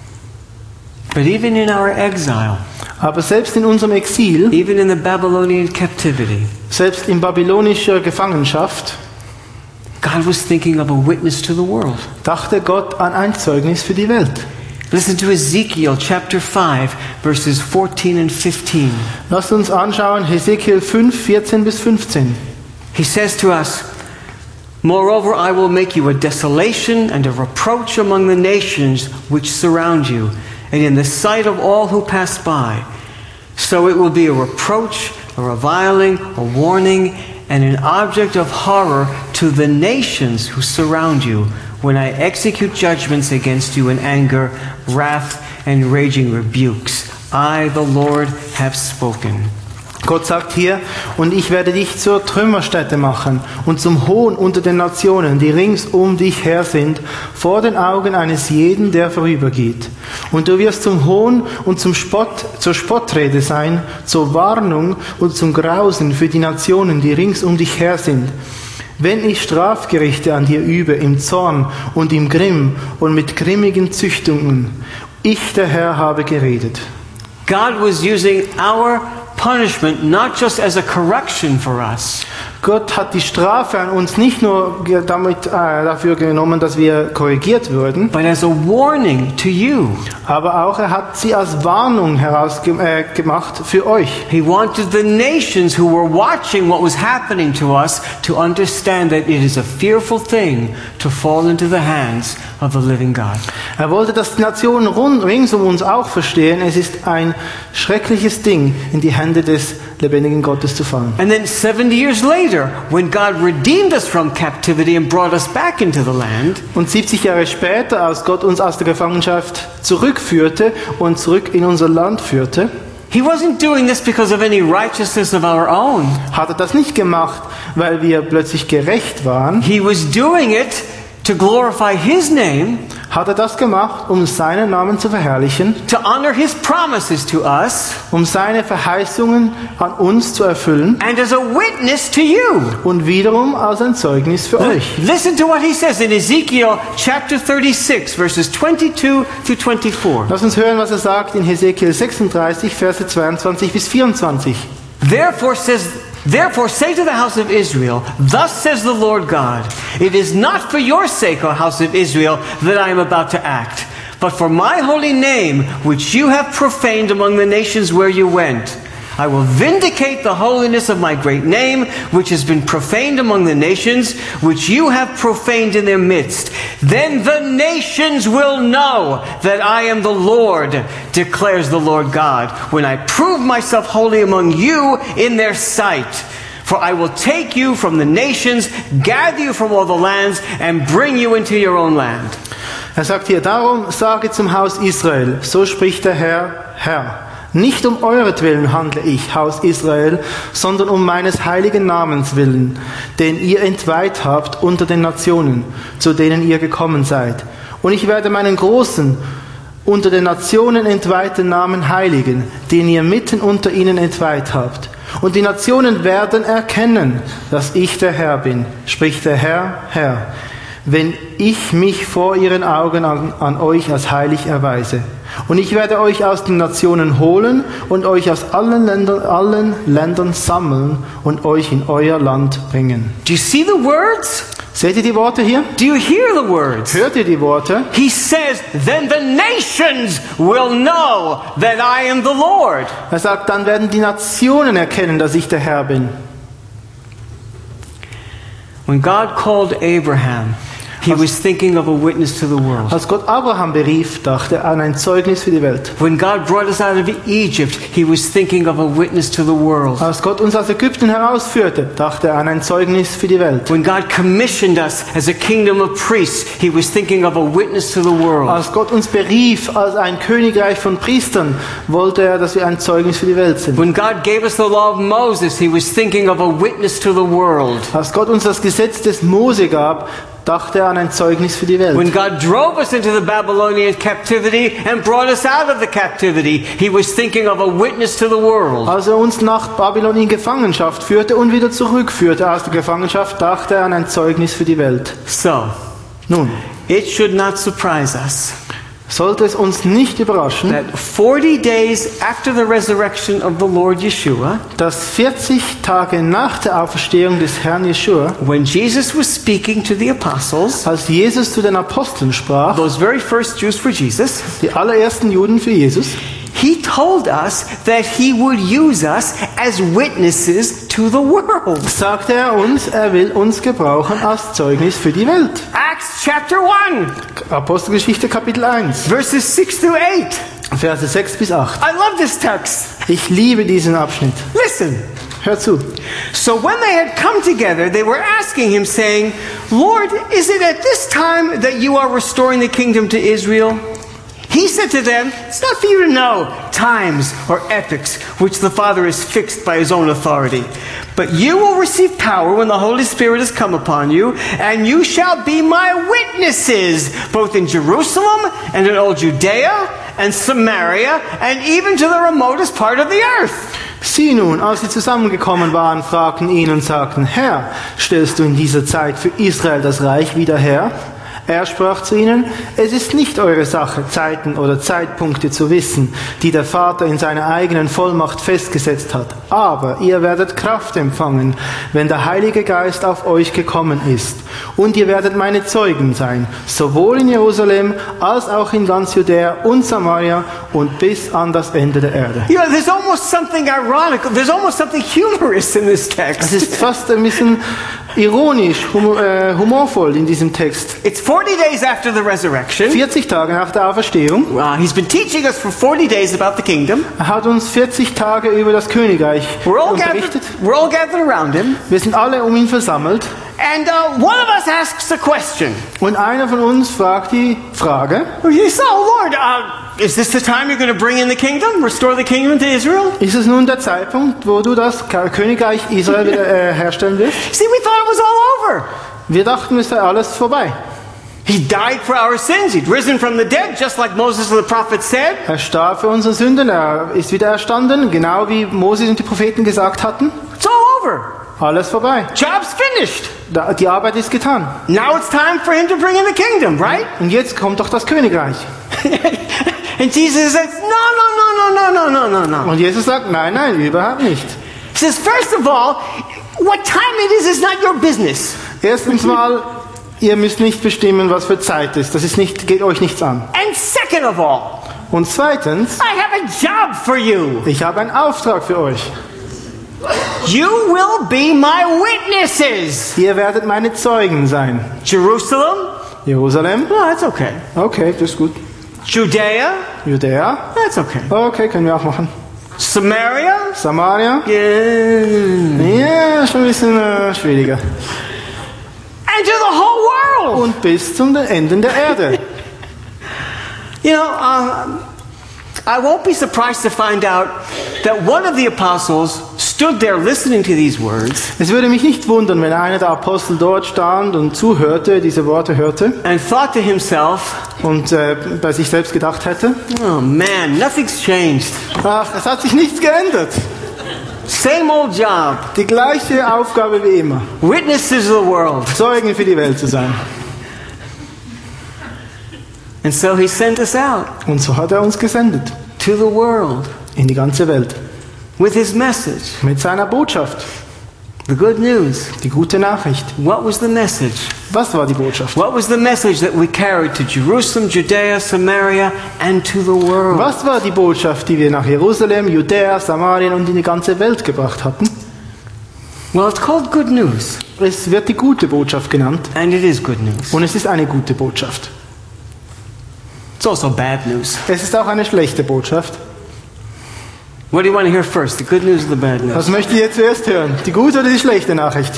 But even in our exile, Aber selbst in unserem Exil, even in the Babylonian captivity, selbst in babylonischer Gefangenschaft, God was thinking of a witness to the world. dachte Gott an ein Zeugnis für die Welt. Listen to Ezekiel chapter five, verses fourteen and fifteen. Lasst uns anschauen, Hesekiel fünf, vierzehn bis fünfzehn. He says to us, Moreover, I will make you a desolation and a reproach among the nations which surround you, and in the sight of all who pass by. So it will be a reproach, a reviling, a warning, and an object of horror to the nations who surround you, when I execute judgments against you in anger, wrath, and raging rebukes. I, the Lord, have spoken. Gott sagt hier: Und ich werde dich zur Trümmerstätte machen und zum Hohn unter den Nationen, die rings um dich her sind, vor den Augen eines jeden, der vorübergeht. Und du wirst zum Hohn und zum Spott, zur Spottrede sein, zur Warnung und zum Grausen für die Nationen, die rings um dich her sind. Wenn ich Strafgerichte an dir übe, im Zorn und im Grimm und mit grimmigen Züchtungen, ich, der Herr, habe geredet. God was using our punishment not just as a correction for us, Gott hat die Strafe an uns nicht nur ge- damit, äh, dafür genommen, dass wir korrigiert würden, but as a warning to you. aber auch er hat sie als Warnung herausgemacht äh, gemacht für euch. He wanted the nations who were watching what was happening to us to understand that it is a fearful thing to fall into the hands of the living God. Er wollte, dass die Nationen rund, rings um uns auch verstehen, es ist ein schreckliches Ding, in die Hände des lebendigen Gottes zu fallen. And then seventy years later, when God redeemed us from captivity and brought us back into the land, Und siebzig Jahre später, als Gott uns aus der Gefangenschaft zurückführte und zurück in unser Land führte, He wasn't doing this because of any righteousness of our own. hat er das nicht gemacht, weil wir plötzlich gerecht waren. He was doing it to glorify His name, Hat er das gemacht, um seinen Namen zu verherrlichen, to honor His promises to us, um seine Verheißungen an uns zu erfüllen and as a witness to you. und wiederum als ein Zeugnis für euch. Listen to what He says in Ezekiel chapter thirty-six, verses twenty-two to twenty-four. Lass uns hören, was er sagt in Hesekiel sechsunddreißig, Verse zweiundzwanzig bis vierundzwanzig. Therefore says Therefore say to the house of Israel, thus says the Lord God, it is not for your sake, O house of Israel, that I am about to act, but for my holy name, which you have profaned among the nations where you went. I will vindicate the holiness of my great name, which has been profaned among the nations, which you have profaned in their midst. Then the nations will know that I am the Lord, declares the Lord God, when I prove myself holy among you in their sight. For I will take you from the nations, gather you from all the lands, and bring you into your own land. Er sagt hier, darum sage zum Haus Israel, so spricht der Herr, Herr. Nicht um euretwillen handle ich, Haus Israel, sondern um meines heiligen Namens willen, den ihr entweiht habt unter den Nationen, zu denen ihr gekommen seid. Und ich werde meinen großen, unter den Nationen entweihten Namen heiligen, den ihr mitten unter ihnen entweiht habt. Und die Nationen werden erkennen, dass ich der Herr bin, spricht der Herr, Herr, wenn ich mich vor ihren Augen an, an euch als heilig erweise. Und ich werde euch aus den Nationen holen und euch aus allen Ländern, allen Ländern sammeln und euch in euer Land bringen. Do you see the words? Seht ihr die Worte hier? Do you hear the words? Hört ihr die Worte? He says, then the nations will know that I am the Lord. Er sagt, dann werden die Nationen erkennen, dass ich der Herr bin. When God called Abraham, He was thinking of a witness to the world. Als Gott Abraham berief, dachte er an ein Zeugnis für die Welt. When God brought us out of Egypt, He was thinking of a witness to the world. Als Gott uns aus Ägypten herausführte, dachte er an ein Zeugnis für die Welt. When God commissioned us as a kingdom of priests, He was thinking of a witness to the world. Als Gott uns berief als ein Königreich von Priestern, wollte er, dass wir ein Zeugnis für die Welt sind. When God gave us the law of Moses, He was thinking of a witness to the world. Als Gott uns das Gesetz des Mose gab, dachte er an ein Zeugnis für die Welt. When God drove us into the Babylonian captivity and brought us out of the captivity, He was thinking of a witness to the world. Als er uns nach Babylon in Gefangenschaft führte und wieder zurückführte aus der Gefangenschaft, dachte er an ein Zeugnis für die Welt. So, Nun, it should not surprise us sollte es uns nicht überraschen, that forty days after the resurrection of the Lord Yeshua, dass vierzig Tage nach der Auferstehung des Herrn Jeschua, when Jesus was speaking to the apostles, als Jesus zu den Aposteln sprach, those very first Jews for Jesus, die allerersten Juden für Jesus, He told us that He would use us as witnesses to the world. sagte er uns, er will uns gebrauchen als Zeugnis für die Welt. Acts chapter one, Apostelgeschichte Kapitel eins, verses six to eight. Verse sechs bis acht. I love this text. Ich liebe diesen Abschnitt. Listen. Hör zu. So when they had come together, they were asking Him, saying, Lord, is it at this time that you are restoring the kingdom to Israel? He said to them, it's not for you to know times or epochs which the Father has fixed by His own authority. But you will receive power when the Holy Spirit has come upon you, and you shall be my witnesses, both in Jerusalem and in all Judea and Samaria, and even to the remotest part of the earth. Sie nun, als sie zusammengekommen waren, fragten ihn und sagten, Herr, stellst du in dieser Zeit für Israel das Reich wieder her? Er sprach zu ihnen: Es ist nicht eure Sache, Zeiten oder Zeitpunkte zu wissen, die der Vater in seiner eigenen Vollmacht festgesetzt hat. Aber ihr werdet Kraft empfangen, wenn der Heilige Geist auf euch gekommen ist. Und ihr werdet meine Zeugen sein, sowohl in Jerusalem als auch in ganz Judäa und Samaria und bis an das Ende der Erde. You know, there's almost something ironic. There's almost something humorous in this Es text. ist fast ein bisschen ironisch, hum äh, humorvoll in diesem Text. It's forty days after the resurrection. vierzig Tage nach der Auferstehung. Uh, he's been teaching us for forty days about the kingdom. Er hat uns vierzig Tage über das Königreich We're all gathered, unterrichtet. we're all gathered around him. Wir sind alle um ihn versammelt. And uh, one of us asks a question. Und einer von uns fragt die Frage: So, Lord, uh, is this the time you're going to bring in the kingdom? Restore the kingdom to Israel? Ist es nun der Zeitpunkt, wo du das Königreich Israel wieder äh, herstellen wirst? See, we thought it was all over. Wir dachten, es sei alles vorbei. He died for our sins. He'd risen from the dead, just like Moses and the prophets said. Er starb für unsere Sünden, er ist wieder erstanden, genau wie Moses und die Propheten gesagt hatten. It's all over. Alles vorbei. Job's finished. Da- Die Arbeit ist getan. Now it's time for him to bring in the kingdom, right? Und jetzt kommt doch das Königreich. And Jesus says, no, no, no, no, no, no, no, no. Und Jesus sagt: Nein, nein, überhaupt nicht. He says, first of all, what time it is is not your business. Erstens mal, ihr müsst nicht bestimmen, was für Zeit ist. Das ist nicht, geht euch nichts an. And second of all, Und zweitens, I have a job for you. ich habe einen Auftrag für euch. You will be my witnesses. Ihr werdet meine Zeugen sein. Jerusalem? Jerusalem? Oh, that's okay. Okay, das ist gut. Judea? Judäa? That's okay. Okay, können wir auch machen. Samaria? Samaria? Yeah. Ja, schon ein bisschen äh, schwieriger. And to the whole world. Und bis zum Ende der Erde. You know, uh, I won't be surprised to find out that one of the apostles stood there listening to these words Es würde mich nicht wundern, wenn einer der Apostel dort stand und zuhörte, diese Worte hörte and thought to himself, und äh, bei sich selbst gedacht hätte: oh man, nothing's changed. Ach, es hat sich nichts geändert. Same old job. Die gleiche Aufgabe wie immer. Witnesses of the world. Zeugen für die Welt zu sein. And so he sent us out Und so hat er uns gesendet. to the world In die ganze Welt. with his message, Mit seiner Botschaft. the good news. Die gute Nachricht. What was the message? Was war die Botschaft? What was the message that we carried to Jerusalem, Judea, Samaria, and to the world? Was war die Botschaft, die wir nach Jerusalem, Judäa, Samarien und in die ganze Welt gebracht hatten? Well, it's called good news, Es wird die gute Botschaft genannt. and it is good news. Und es ist eine gute Botschaft. It's also bad news. Es ist auch eine schlechte Botschaft. What do you want to hear first, the good news or the bad news? Was möchtet ihr zuerst hören? Die gute oder die schlechte Nachricht?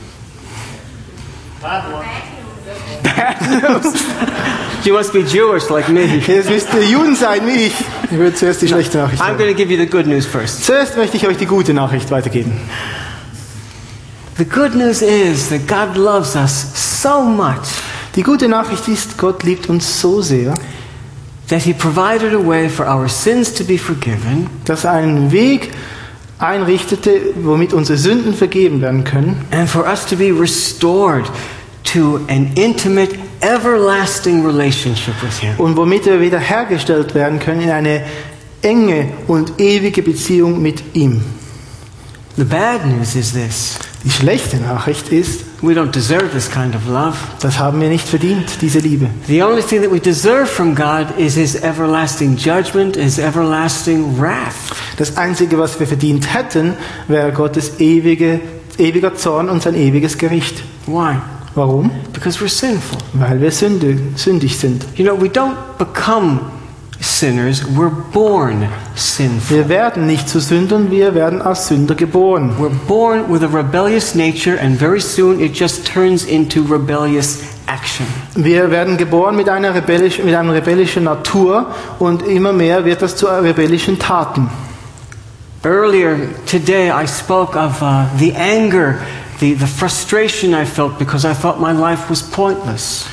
You must be Jewish like me. Jetzt müsst ihr Juden sein wie ich. Ich würde zuerst die schlechte Nachricht I'm hören. going to give you the good news first. Zuerst möchte ich euch die gute Nachricht weitergeben. The good news is that God loves us so much Die gute Nachricht ist, Gott liebt uns so sehr, that He provided a way for our sins to be forgiven dass er einen Weg einrichtete, womit unsere Sünden vergeben werden können and for us to be restored to an intimate, everlasting relationship with Him. und womit wir wiederhergestellt werden können in eine enge und ewige Beziehung mit ihm. The bad news is this: Die schlechte Nachricht ist, we don't deserve this kind of love. das haben wir nicht verdient, diese Liebe. The only thing that we deserve from God is His everlasting judgment, His everlasting wrath. Das Einzige, was wir verdient hätten, wäre Gottes ewige, ewiger Zorn und sein ewiges Gericht. Why? Warum? Because we're sinful. Weil wir Sünde, sündig sind. You know, we don't become sinners, we're born sinful. Wir werden nicht zu Sündern, wir werden als Sünder geboren. We're born with a rebellious nature, and very soon it just turns into rebellious action. Wir werden geboren mit einer, rebellisch, mit einer rebellischen Natur und immer mehr wird das zu rebellischen Taten. Earlier today, I spoke of uh, the anger, the, the frustration I felt because I thought my life was pointless.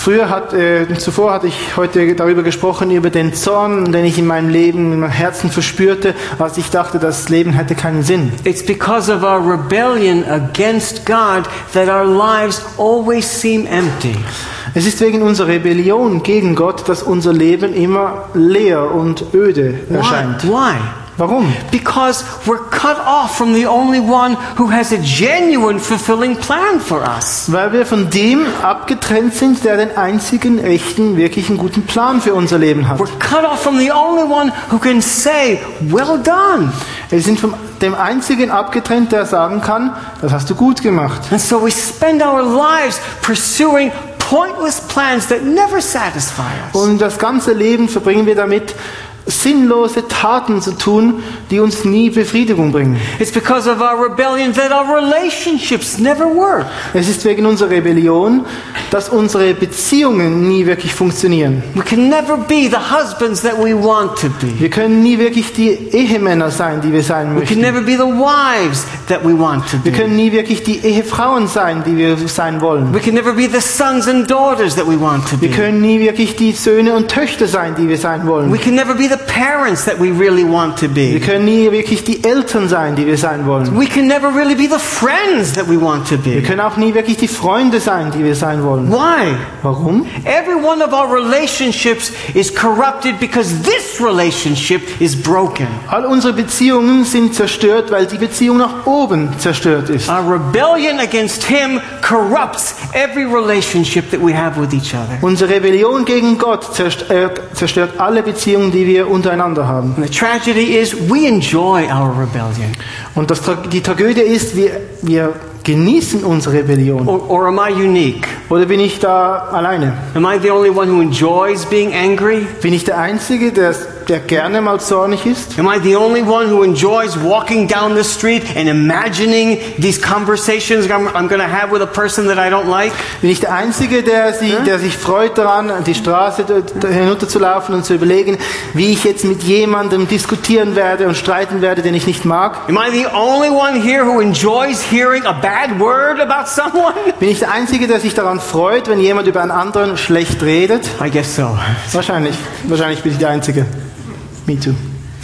Früher hat, äh, zuvor hatte ich heute darüber gesprochen, über den Zorn, den ich in meinem Leben, in meinem Herzen verspürte, als ich dachte, das Leben hätte keinen Sinn. It's because of our rebellion against God that our lives always seem empty. Es ist wegen unserer Rebellion gegen Gott, dass unser Leben immer leer und öde erscheint. Why? Why? Warum? Because we're cut off from the only one who has a genuine fulfilling plan for us. Weil wir von dem abgetrennt sind, der den einzigen echten, wirklichen guten Plan für unser Leben hat. We're cut off from the only one who can say, well done. Wir sind von dem einzigen abgetrennt, der sagen kann, das hast du gut gemacht. And so we spend our lives pursuing pointless plans that never satisfy us. Und das ganze Leben verbringen wir damit, sinnlose Taten zu tun, die uns nie Befriedigung bringen. It's because of our rebellion that our relationships never work. Es ist wegen unserer Rebellion, dass unsere Beziehungen nie wirklich funktionieren. We can never be the husbands that we want to be. Wir können nie wirklich die Ehemänner sein, die wir sein We can möchten. never be the wives that we want to Wir be. können nie wirklich die Ehefrauen sein, die wir sein wollen. We can never be the sons and daughters that we want to Wir be. können nie wirklich die Söhne und Töchter sein, die wir sein wollen. We can never be the parents that we really want to Wir be. können nie wirklich die Eltern sein, die wir sein wollen. We can never really be the friends that we want to Wir be. können auch nie wirklich die Freunde sein, die wir sein wollen. Why? Warum? Every one of our relationships is corrupted because this relationship is broken. All unsere Beziehungen sind zerstört, weil die Beziehung nach oben zerstört ist. Our rebellion against Him corrupts every relationship that we have with each other. Unsere Rebellion gegen Gott zerstört, zerstört alle Beziehungen, die wir untereinander haben. And the tragedy is we enjoy our rebellion. Und das, die Tragödie ist, wir, wir genießen unsere Rebellion. Or, or am I unique? Oder bin ich da alleine? Am I the only one who enjoys being angry? Bin ich der Einzige, der, der gerne mal zornig ist? Am I the only one who enjoys walking down the street and imagining these conversations I'm, I'm going to have with a person that I don't like? Bin ich der Einzige, der, sie, der sich freut daran, die Straße hinunterzulaufen und zu überlegen, wie ich jetzt mit jemandem diskutieren werde und streiten werde, den ich nicht mag? Am I the only one here who enjoys hearing a bad word about someone? Bin ich der Einzige, der sich daran freut, wenn jemand über einen anderen schlecht redet? I guess so. Wahrscheinlich. Wahrscheinlich bin ich der Einzige. Me too.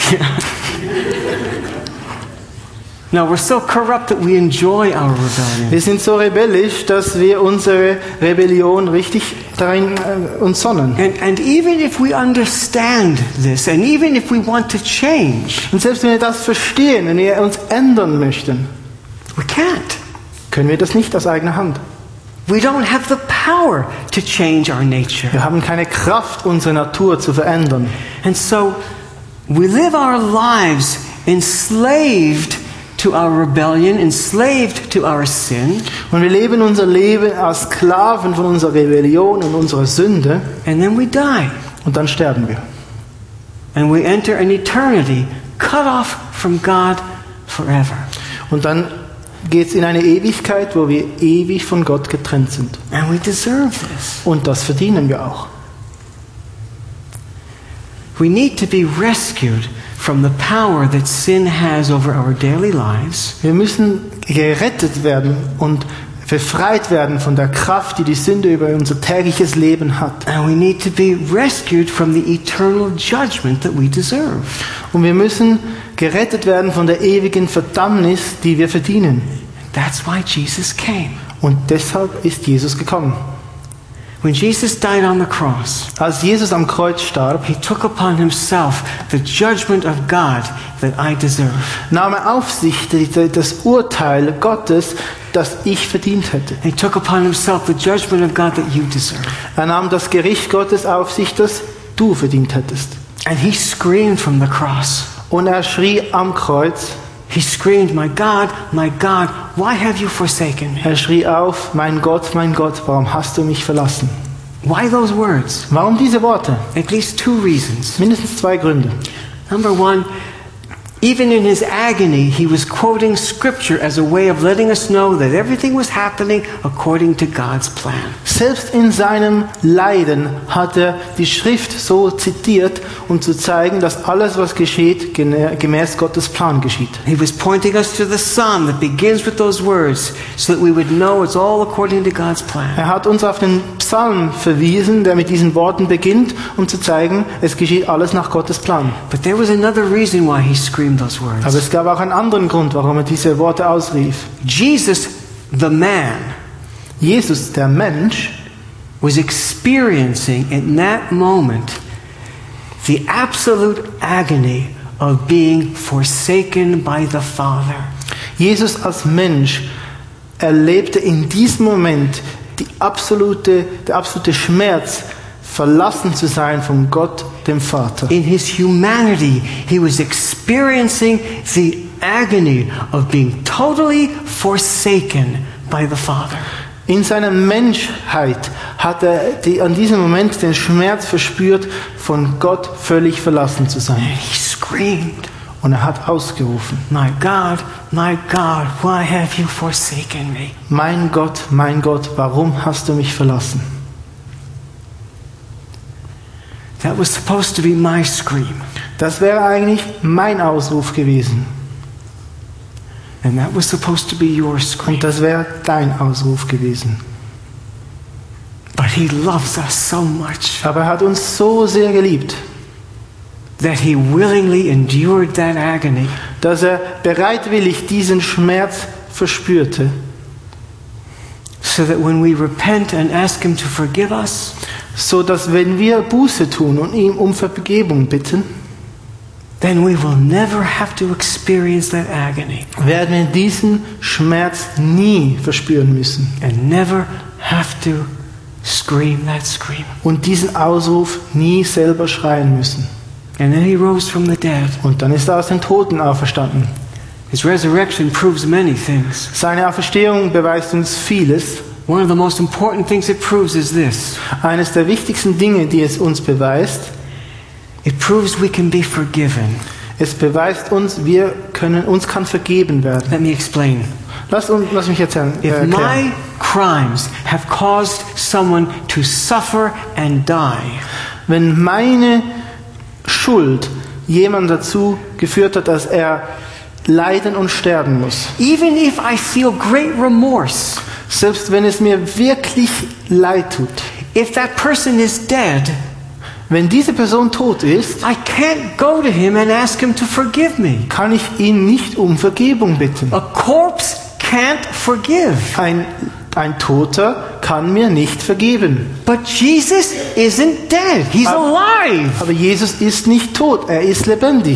No, we're so corrupt that we enjoy our rebellion. Wir sind so rebellisch, dass wir unsere Rebellion richtig darin äh, uns sonnen. And, and even if we understand this, and even if we want to change, Und selbst wenn wir das verstehen, wenn wir uns ändern möchten, we can't. können wir das nicht aus eigener Hand. We don't have the power to change our nature. Wir haben keine Kraft, unsere Natur zu verändern. And so we live our lives enslaved to our rebellion, enslaved to our sin, Und wir leben unser Leben als Sklaven von unserer Rebellion und unserer Sünde. and then we die. Und dann sterben wir. And we enter an eternity cut off from God forever. Und dann geht es in eine Ewigkeit, wo wir ewig von Gott getrennt sind. And we deserve this. Und das verdienen wir auch. We need to be rescued from the power that sin has over our daily lives. Wir müssen gerettet werden und befreit werden von der Kraft, die die Sünde über unser tägliches Leben hat. And we need to be rescued from the eternal judgment that we deserve. Und wir müssen gerettet werden von der ewigen Verdammnis, die wir verdienen. That's why Jesus came. Und deshalb ist Jesus gekommen. When Jesus died on the cross, Als Jesus am Kreuz starb, He took upon Himself the judgment of God that I deserve. nahm er auf sich die- das Urteil Gottes, das ich verdient hätte. He took upon Himself the judgment of God that you deserve. Er nahm das Gericht Gottes auf sich, das du verdient hättest. And He screamed from the cross. Und er schrie am Kreuz, He screamed, "My God, my God, why have you forsaken me?" er schrie auf, mein Gott, mein Gott, warum hast du mich verlassen? Why those words? Warum diese Worte? At least two reasons. Mindestens zwei Gründe. Number one, even in His agony, He was quoting Scripture as a way of letting us know that everything was happening according to God's plan. Selbst in seinem Leiden hat er die Schrift so zitiert, um zu zeigen, dass alles, was geschieht, genä- gemäß Gottes Plan geschieht. He was pointing us to the Psalm that begins with those words so that we would know it's all according to God's plan. Er hat uns auf den Psalm verwiesen, der mit diesen Worten beginnt, um zu zeigen, es geschieht alles nach Gottes Plan. But there was another reason why he screamed those Aber words. es gab auch einen anderen Grund, warum er diese Worte ausrief. Jesus, the man, Jesus, der Mensch, was experiencing in that moment the absolute agony of being forsaken by the Father. Jesus als Mensch erlebte in diesem Moment die absolute, der absolute Schmerz, verlassen zu sein von Gott, dem Vater. In his humanity, he was experiencing the agony of being totally forsaken by the Father. In seiner Menschheit hat er die, an diesem Moment den Schmerz verspürt, von Gott völlig verlassen zu sein. And he screamed, Und er hat ausgerufen, "My God, my God, why have you forsaken me?" mein Gott, mein Gott, warum hast du mich verlassen? That was supposed to be my scream. Das wäre eigentlich mein Ausruf gewesen. And that was supposed to be your scream. Und das wäre dein Ausruf gewesen. But he loves us so much Aber er hat uns so sehr geliebt, that he willingly endured that agony dass er bereitwillig diesen Schmerz verspürte, so that when we repent and ask him to forgive us, so dass wenn wir Buße tun und ihm um Vergebung bitten, then we will never have to experience that agony werden wir diesen Schmerz nie verspüren müssen and never have to scream that scream. und diesen Ausruf nie selber schreien müssen. And then he rose from the dead. Und dann ist er aus den Toten auferstanden. His resurrection proves many things. Seine Auferstehung beweist uns vieles. One of the most important things it proves is this. Eines der wichtigsten Dinge, die es uns beweist, It proves we can be forgiven. es beweist uns, wir können, uns kann vergeben werden. Let me explain. Lass, uns, lass mich erzählen, äh, If erklären. my crimes have caused someone to suffer and die, Wenn meine Schuld jemand dazu geführt hat, dass er leiden und sterben muss, even if I feel great remorse, selbst wenn es mir wirklich leid tut, if that person is dead, wenn diese Person tot ist, I can't go to him and ask him to forgive me. kann ich ihn nicht um Vergebung bitten. A corpse can't forgive. Ein, ein Toter kann mir nicht vergeben. But Jesus isn't dead. He's alive. Aber Jesus ist nicht tot, er ist lebendig.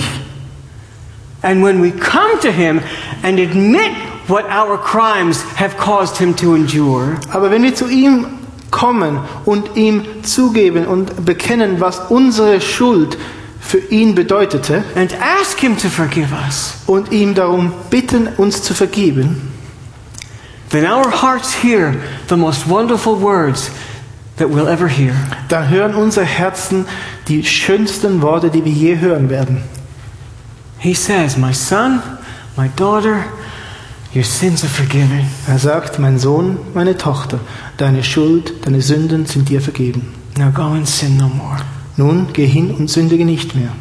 And when we come to him and admit what our crimes have caused him to endure, Aber wenn wir zu ihm kommen und ihm zugeben und bekennen, was unsere Schuld für ihn bedeutete, and ask him to forgive us, und ihm darum bitten, uns zu vergeben, then our hearts hear the most wonderful words that we'll ever hear. dann hören unsere Herzen die schönsten Worte, die wir je hören werden. He says, "My son, my daughter, your sins are forgiven." Er sagt, mein Sohn, meine Tochter, deine Schuld, deine Sünden sind dir vergeben. Now go and sin no more. Nun geh hin und sündige nicht mehr.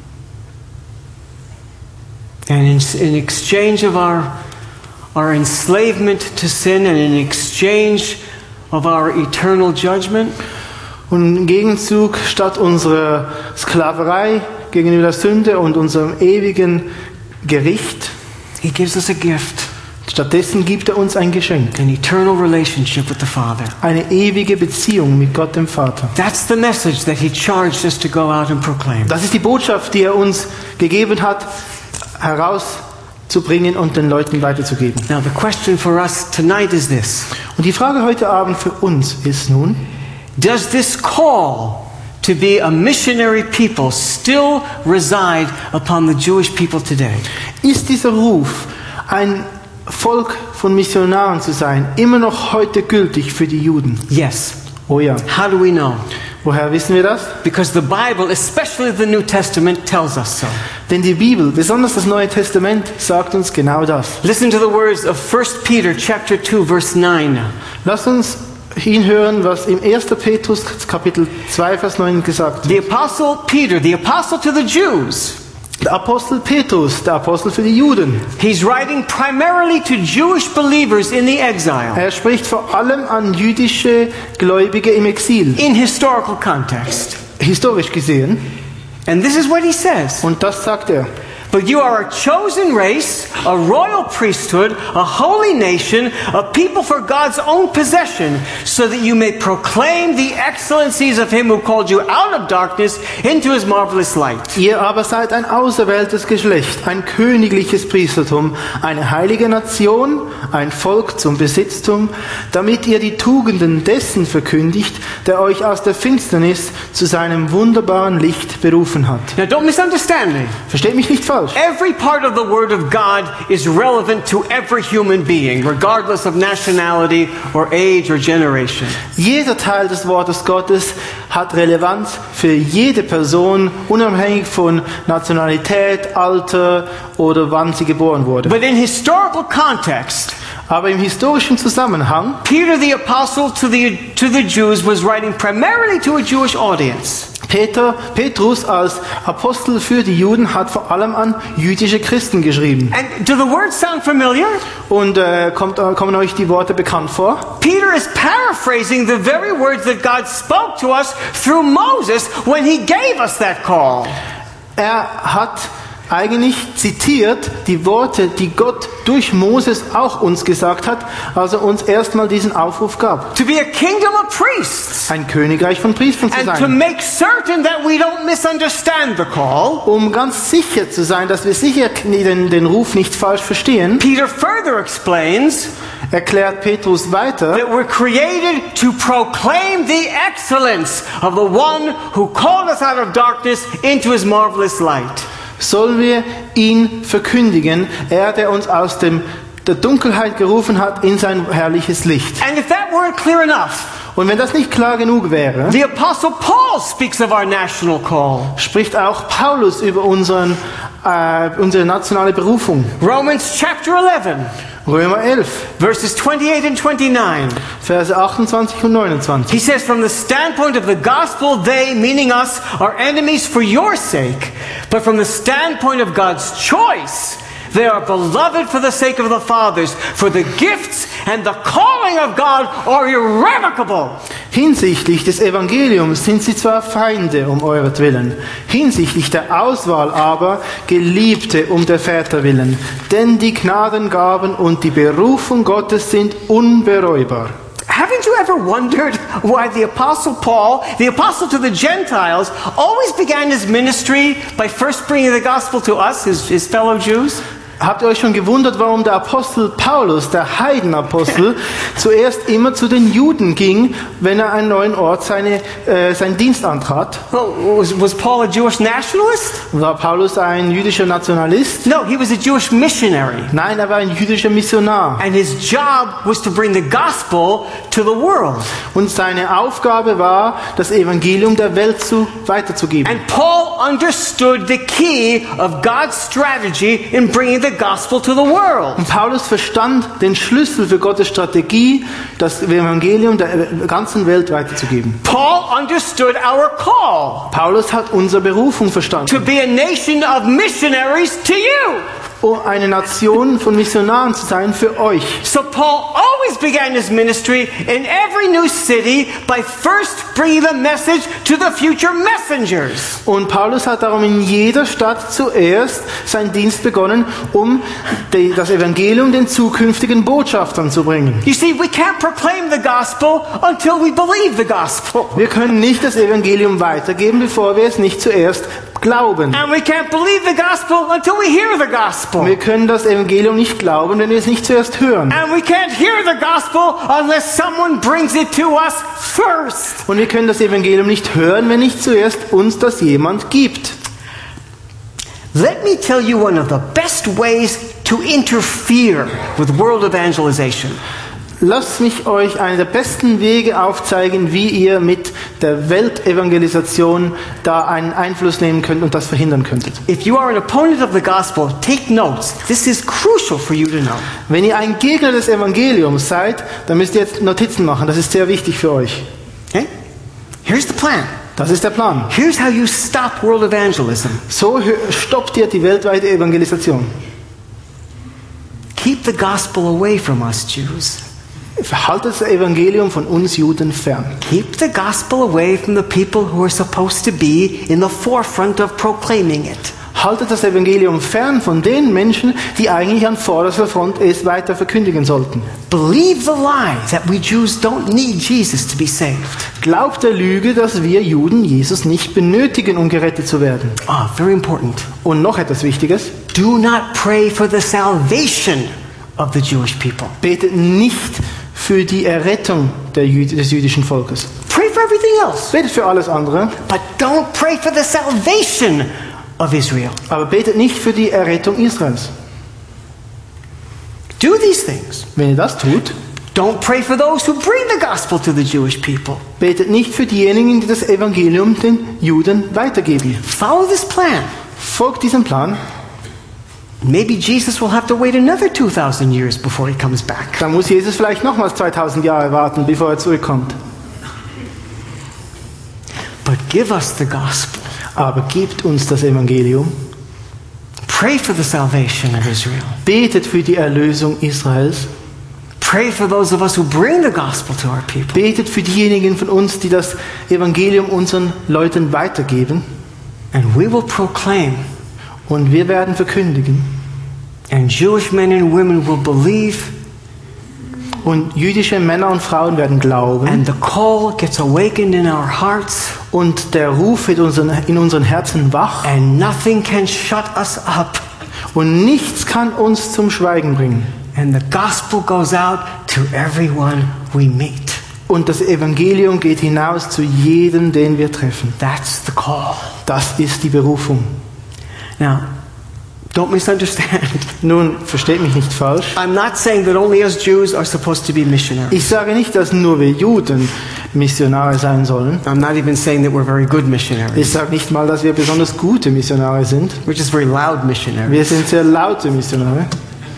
And in, in exchange of our, our enslavement to sin and in exchange of our eternal judgment, Und im Gegenzug, statt unserer Sklaverei gegenüber der Sünde und unserem ewigen Gericht, he gives us a gift, stattdessen gibt er uns ein Geschenk. an eternal relationship with the Father. Eine ewige Beziehung mit Gott dem Vater. That's the message that he charged us to go out and proclaim. Das ist die Botschaft, die er uns gegeben hat, herauszubringen und den Leuten weiterzugeben. Now the question for us tonight is this. Und die Frage heute Abend für uns ist nun, Does this call to be a missionary people still reside upon the Jewish people today? ist dieser Ruf, ein Volk von Missionaren zu sein, immer noch heute gültig für die Juden? Yes. Oh ja. How do we know? Woher wissen wir das? Because the Bible, especially the New Testament, tells us so. Denn die Bibel, besonders das Neue Testament, sagt uns genau das. Listen to the words of First Peter chapter two verse nine. Lasst uns hinhören, was im ersten Petrus Kapitel zwei Vers neun gesagt The wird. apostle Peter, the apostle to the Jews, Der Apostel Petrus, der Apostel für die Juden. He's writing primarily to Jewish believers in the exile, Er spricht vor allem an jüdische Gläubige im Exil, in historical context. historisch gesehen. And this is what he says. Und das sagt er. But you are a chosen race, a royal priesthood, a holy nation, a people for God's own possession, so that you may proclaim the excellencies of him who called you out of darkness into his marvelous light. Ihr aber seid ein auserwähltes Geschlecht, ein königliches Priestertum, eine heilige Nation, ein Volk zum Besitztum, damit ihr die Tugenden dessen verkündigt, der euch aus der Finsternis zu seinem wunderbaren Licht berufen hat. Now don't misunderstand me. Versteht mich nicht falsch. Every part of the Word of God is relevant to every human being, regardless of nationality or age or generation. Jeder Teil des Wortes Gottes hat Relevanz für jede Person, unabhängig von Nationalität, Alter oder wann sie geboren wurde. But in historical context, Aber im historischen Zusammenhang, Peter the Apostle to the, to the Jews was writing primarily to a Jewish audience. Peter, Petrus als Apostel für die Juden hat vor allem an jüdische Christen geschrieben. And do the words sound familiar? Und äh, kommt, äh, kommen euch die Worte bekannt vor? Peter is paraphrasing the very words that God spoke to us through Moses when he gave us that call. Er hat eigentlich zitiert die Worte, die Gott durch Moses auch uns gesagt hat, als er uns erstmal diesen Aufruf gab. To be a kingdom of priests. Ein Königreich von Priestern zu And to sein. make certain that we don't misunderstand the call, Um ganz sicher zu sein, dass wir sicher den, den Ruf nicht falsch verstehen, Peter further explains erklärt Petrus weiter, that we're created to proclaim the excellence of the one who called us out of darkness into his marvelous light. sollen wir ihn verkündigen, er, der uns aus dem, der Dunkelheit gerufen hat, in sein herrliches Licht. And if that weren't clear enough, Und wenn das nicht klar genug wäre, the Apostle Paul speaks of our national call. spricht auch Paulus über unseren, äh, unsere nationale Berufung. Romans chapter eleven, Römer elf, verses twenty-eight and twenty-nine. Verse achtundzwanzig und neunundzwanzig. He says, from the standpoint of the gospel, they, meaning us, are enemies for your sake. But from the standpoint of God's choice, they are beloved for the sake of the fathers. For the gifts and the calling of God are irrevocable. Hinsichtlich des Evangeliums sind sie zwar Feinde um euretwillen, hinsichtlich der Auswahl aber Geliebte um der Väter willen. Denn die Gnadengaben und die Berufung Gottes sind unbereubar. Haven't you ever wondered why the Apostle Paul, the Apostle to the Gentiles, always began his ministry by first bringing the gospel to us, his, his fellow Jews? Habt ihr euch schon gewundert, warum der Apostel Paulus, der Heidenapostel, zuerst immer zu den Juden ging, wenn er einen neuen Ort seine, äh, seinen Dienst antrat? Well, was, was Paul a Jewish nationalist? War Paulus ein jüdischer Nationalist? No, he was a Jewish missionary. Nein, er war ein jüdischer Missionar. And his job was to bring the gospel to the world. Und seine Aufgabe war, das Evangelium der Welt zu, weiterzugeben. And Paul understood the key of God's strategy in bringing the gospel to the world. Und Paulus verstand den Schlüssel für Gottes Strategie, das Evangelium der ganzen Welt weiterzugeben. Paul understood our call Paulus hat unsere Berufung to verstanden, be a nation of missionaries to you. um eine Nation von Missionaren zu sein für euch. So Paul always began his ministry in every new city by first bringing the message to the future messengers. Und Paulus hat darum in jeder Stadt zuerst seinen Dienst begonnen, um die, das Evangelium den zukünftigen Botschaftern zu bringen. You see, we can't proclaim the gospel until we believe the gospel. Wir können nicht das Evangelium weitergeben, bevor wir es nicht zuerst glauben. And we can't believe the gospel until we hear the gospel. Wir können das Evangelium nicht glauben, wenn wir es nicht zuerst hören. And we can't hear the gospel unless someone brings it to us first. Und wir können das Evangelium nicht hören, wenn nicht zuerst uns das jemand gibt. Let me tell you one of the best ways to interfere with world evangelization. Lasst mich euch einen der besten Wege aufzeigen, wie ihr mit der Weltevangelisation da einen Einfluss nehmen könnt und das verhindern könntet. If you are an opponent of the gospel, take notes. This is crucial for you to know. Wenn ihr ein Gegner des Evangeliums seid, dann müsst ihr jetzt Notizen machen. Das ist sehr wichtig für euch. Okay? Here's the plan. Das ist der Plan. Here's how you stop world evangelism. So hö- stoppt ihr die weltweite Evangelisation. Keep the gospel away from us Jews. Haltet das Evangelium von uns Juden fern. Keep the gospel away from the people who are supposed to be in the forefront of proclaiming it. Haltet das Evangelium fern von den Menschen, die eigentlich an vorderster Front es weiter verkündigen sollten. Believe the lie that we Jews don't need Jesus to be saved. Glaubt der Lüge, dass wir Juden Jesus nicht benötigen, um gerettet zu werden. Ah, very important. Und noch etwas Wichtiges. Do not pray for the salvation of the Jewish people. Betet nicht für die Errettung der Jü- des jüdischen Volkes. Pray for everything else, Betet für alles andere, but don't pray for the salvation of Israel. aber betet nicht für die Errettung Israels. Do these things. Wenn ihr das tut, Don't pray for those who bring the gospel to the Jewish people. betet nicht für diejenigen, die das Evangelium den Juden weitergeben. Follow this plan. Folgt diesem Plan, Maybe Jesus will have to wait another two thousand years before he comes back. dann muss Jesus vielleicht nochmals zweitausend Jahre warten, bevor er zurückkommt. But give us the gospel. Aber gebt uns das Evangelium. Pray for the salvation of Israel. Betet für die Erlösung Israels. Pray for those of us who bring the gospel to our people. Betet für diejenigen von uns, die das Evangelium unseren Leuten weitergeben. And we will proclaim. Und wir werden verkündigen. And Jewish men and women will believe. Und jüdische Männer und Frauen werden glauben. And the call gets awakened in our hearts. Und der Ruf wird unseren, in unseren Herzen wach. And nothing can shut us up. Und nichts kann uns zum Schweigen bringen. And the gospel goes out to everyone we meet. Und das Evangelium geht hinaus zu jedem, den wir treffen. That's the call. Das ist die Berufung. Now, don't misunderstand. Nun, versteht mich nicht falsch. I'm not saying that only us Jews are supposed to be missionaries. Ich sage nicht, dass nur wir Juden Missionare sein sollen. I'm not even saying that we're very good Ich missionaries. sage nicht mal, dass wir besonders gute Missionare sind. We're just very loud missionaries. Wir sind sehr laute Missionare.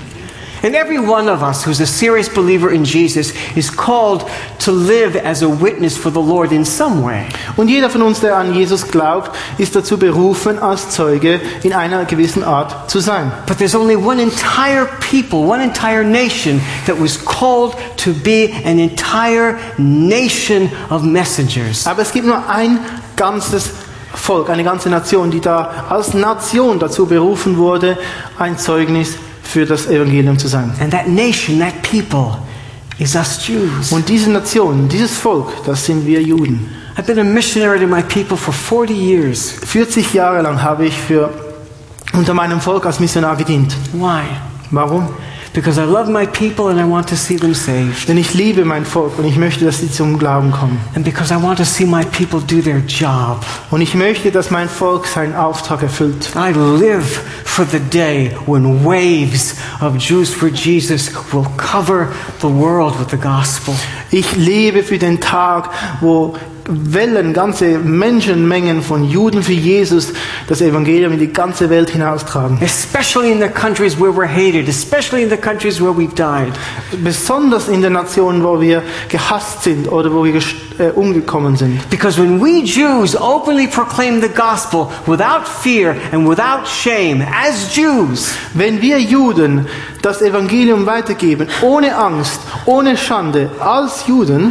And every one of us who's a serious believer in Jesus is called to live as a witness for the Lord in some way. Und jeder von uns, der an Jesus glaubt, ist dazu berufen, als Zeuge in einer gewissen Art zu sein. But there's only one entire people, one entire nation that was called to be an entire nation of messengers. Aber es gibt nur ein ganzes Volk, eine ganze Nation, die da als Nation dazu berufen wurde, ein Zeugnis für das Evangelium zu sein. And that nation, that people, is us Jews. Und diese Nation, dieses Volk, das sind wir Juden. I've been a missionary to my people for forty years. vierzig Jahre lang habe ich für, unter meinem Volk als Missionar gedient. Why? Warum? Because I love my people and I want to see them saved. Denn ich liebe mein Volk und ich möchte, dass sie zum Glauben kommen. And because I want to see my people do their job. Und ich möchte, dass mein Volk seinen Auftrag erfüllt. I live for the day when waves of Jews for Jesus will cover the world with the gospel. Ich lebe für den Tag, wo Wellen, ganze Menschenmengen von Juden für Jesus das Evangelium in die ganze Welt hinaustragen. Especially in the countries where we're hated, especially in the countries where we've died. Besonders in den Nationen, wo wir gehasst sind oder wo wir gest- äh, umgekommen sind. Because when we Jews openly proclaim the gospel without fear and without shame, as Jews, Wenn wir Juden das Evangelium weitergeben, ohne Angst, ohne Schande, als Juden,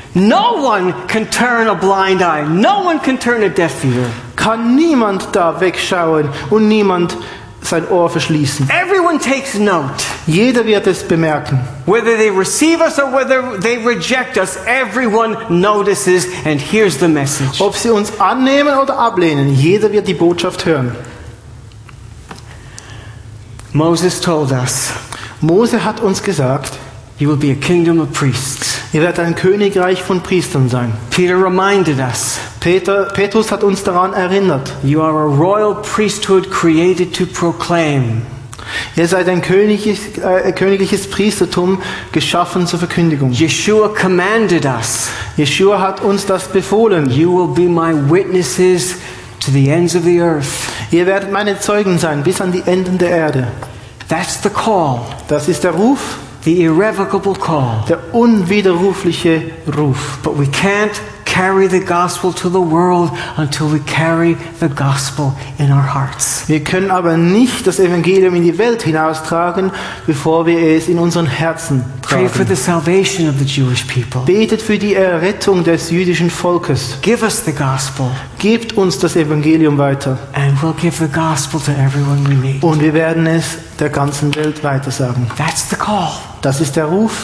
no one can turn a blind eye. No one can turn a deaf ear. kann niemand da wegschauen und niemand sein Ohr verschließen. Everyone takes note. Jeder wird es bemerken. Whether they receive us or whether they reject us, everyone notices and hears the message. Ob sie uns annehmen oder ablehnen, jeder wird die Botschaft hören. Moses told us, Mose hat uns gesagt, you will be a kingdom of priests. ihr werdet ein Königreich von Priestern sein. Peter reminded us, Peter, Petrus hat uns daran erinnert. you are a royal priesthood created to proclaim. Ihr seid ein königliches, äh, königliches Priestertum, geschaffen zur Verkündigung. Yeshua commanded us, Jeschua hat uns das befohlen. you will be my witnesses to the ends of the earth. Ihr werdet meine Zeugen sein, bis an die Enden der Erde. That's the call, Das ist der Ruf, the irrevocable call. der unwiderrufliche Ruf. But we can't carry the gospel to the world until we carry the gospel in our hearts. Wir können aber nicht das Evangelium in die Welt hinaustragen, bevor wir es in unseren Herzen Pray for the tragen. salvation of the Jewish people. Betet für die Errettung des jüdischen Volkes. Give us the gospel, Gebt uns das Evangelium weiter. and we'll give the gospel to everyone we meet. Und wir werden es der ganzen Welt weitersagen. That's the call. Das ist der Ruf.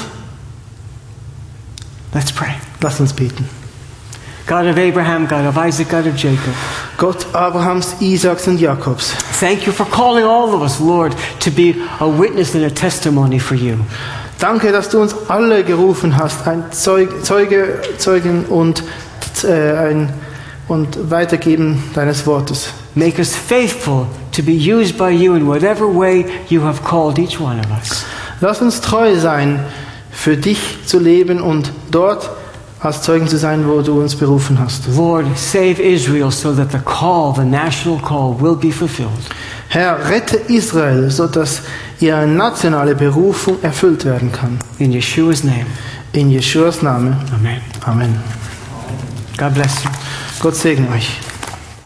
Let's pray. Lasst uns beten. God of Abraham, God of Isaac, God of Jacob, Gott Abrahams, Isaaks und Jakobs. thank you for calling all of us, Lord, to be a witness and a testimony for you. Danke, dass du uns alle gerufen hast, ein Zeug, Zeuge, Zeugen und, äh, ein, und Weitergeben deines Wortes. Make us faithful to be used by you in whatever way you have called each one of us. Lass uns treu sein, für dich zu leben und dort als Zeugen zu sein, wo du uns berufen hast. Lord, save Israel so that the call, the national call, will be fulfilled. Herr, rette Israel, sodass ihre nationale Berufung erfüllt werden kann. In Yeshua's name, In Jeschuas Name. amen. Amen. God bless you. Gott segne euch.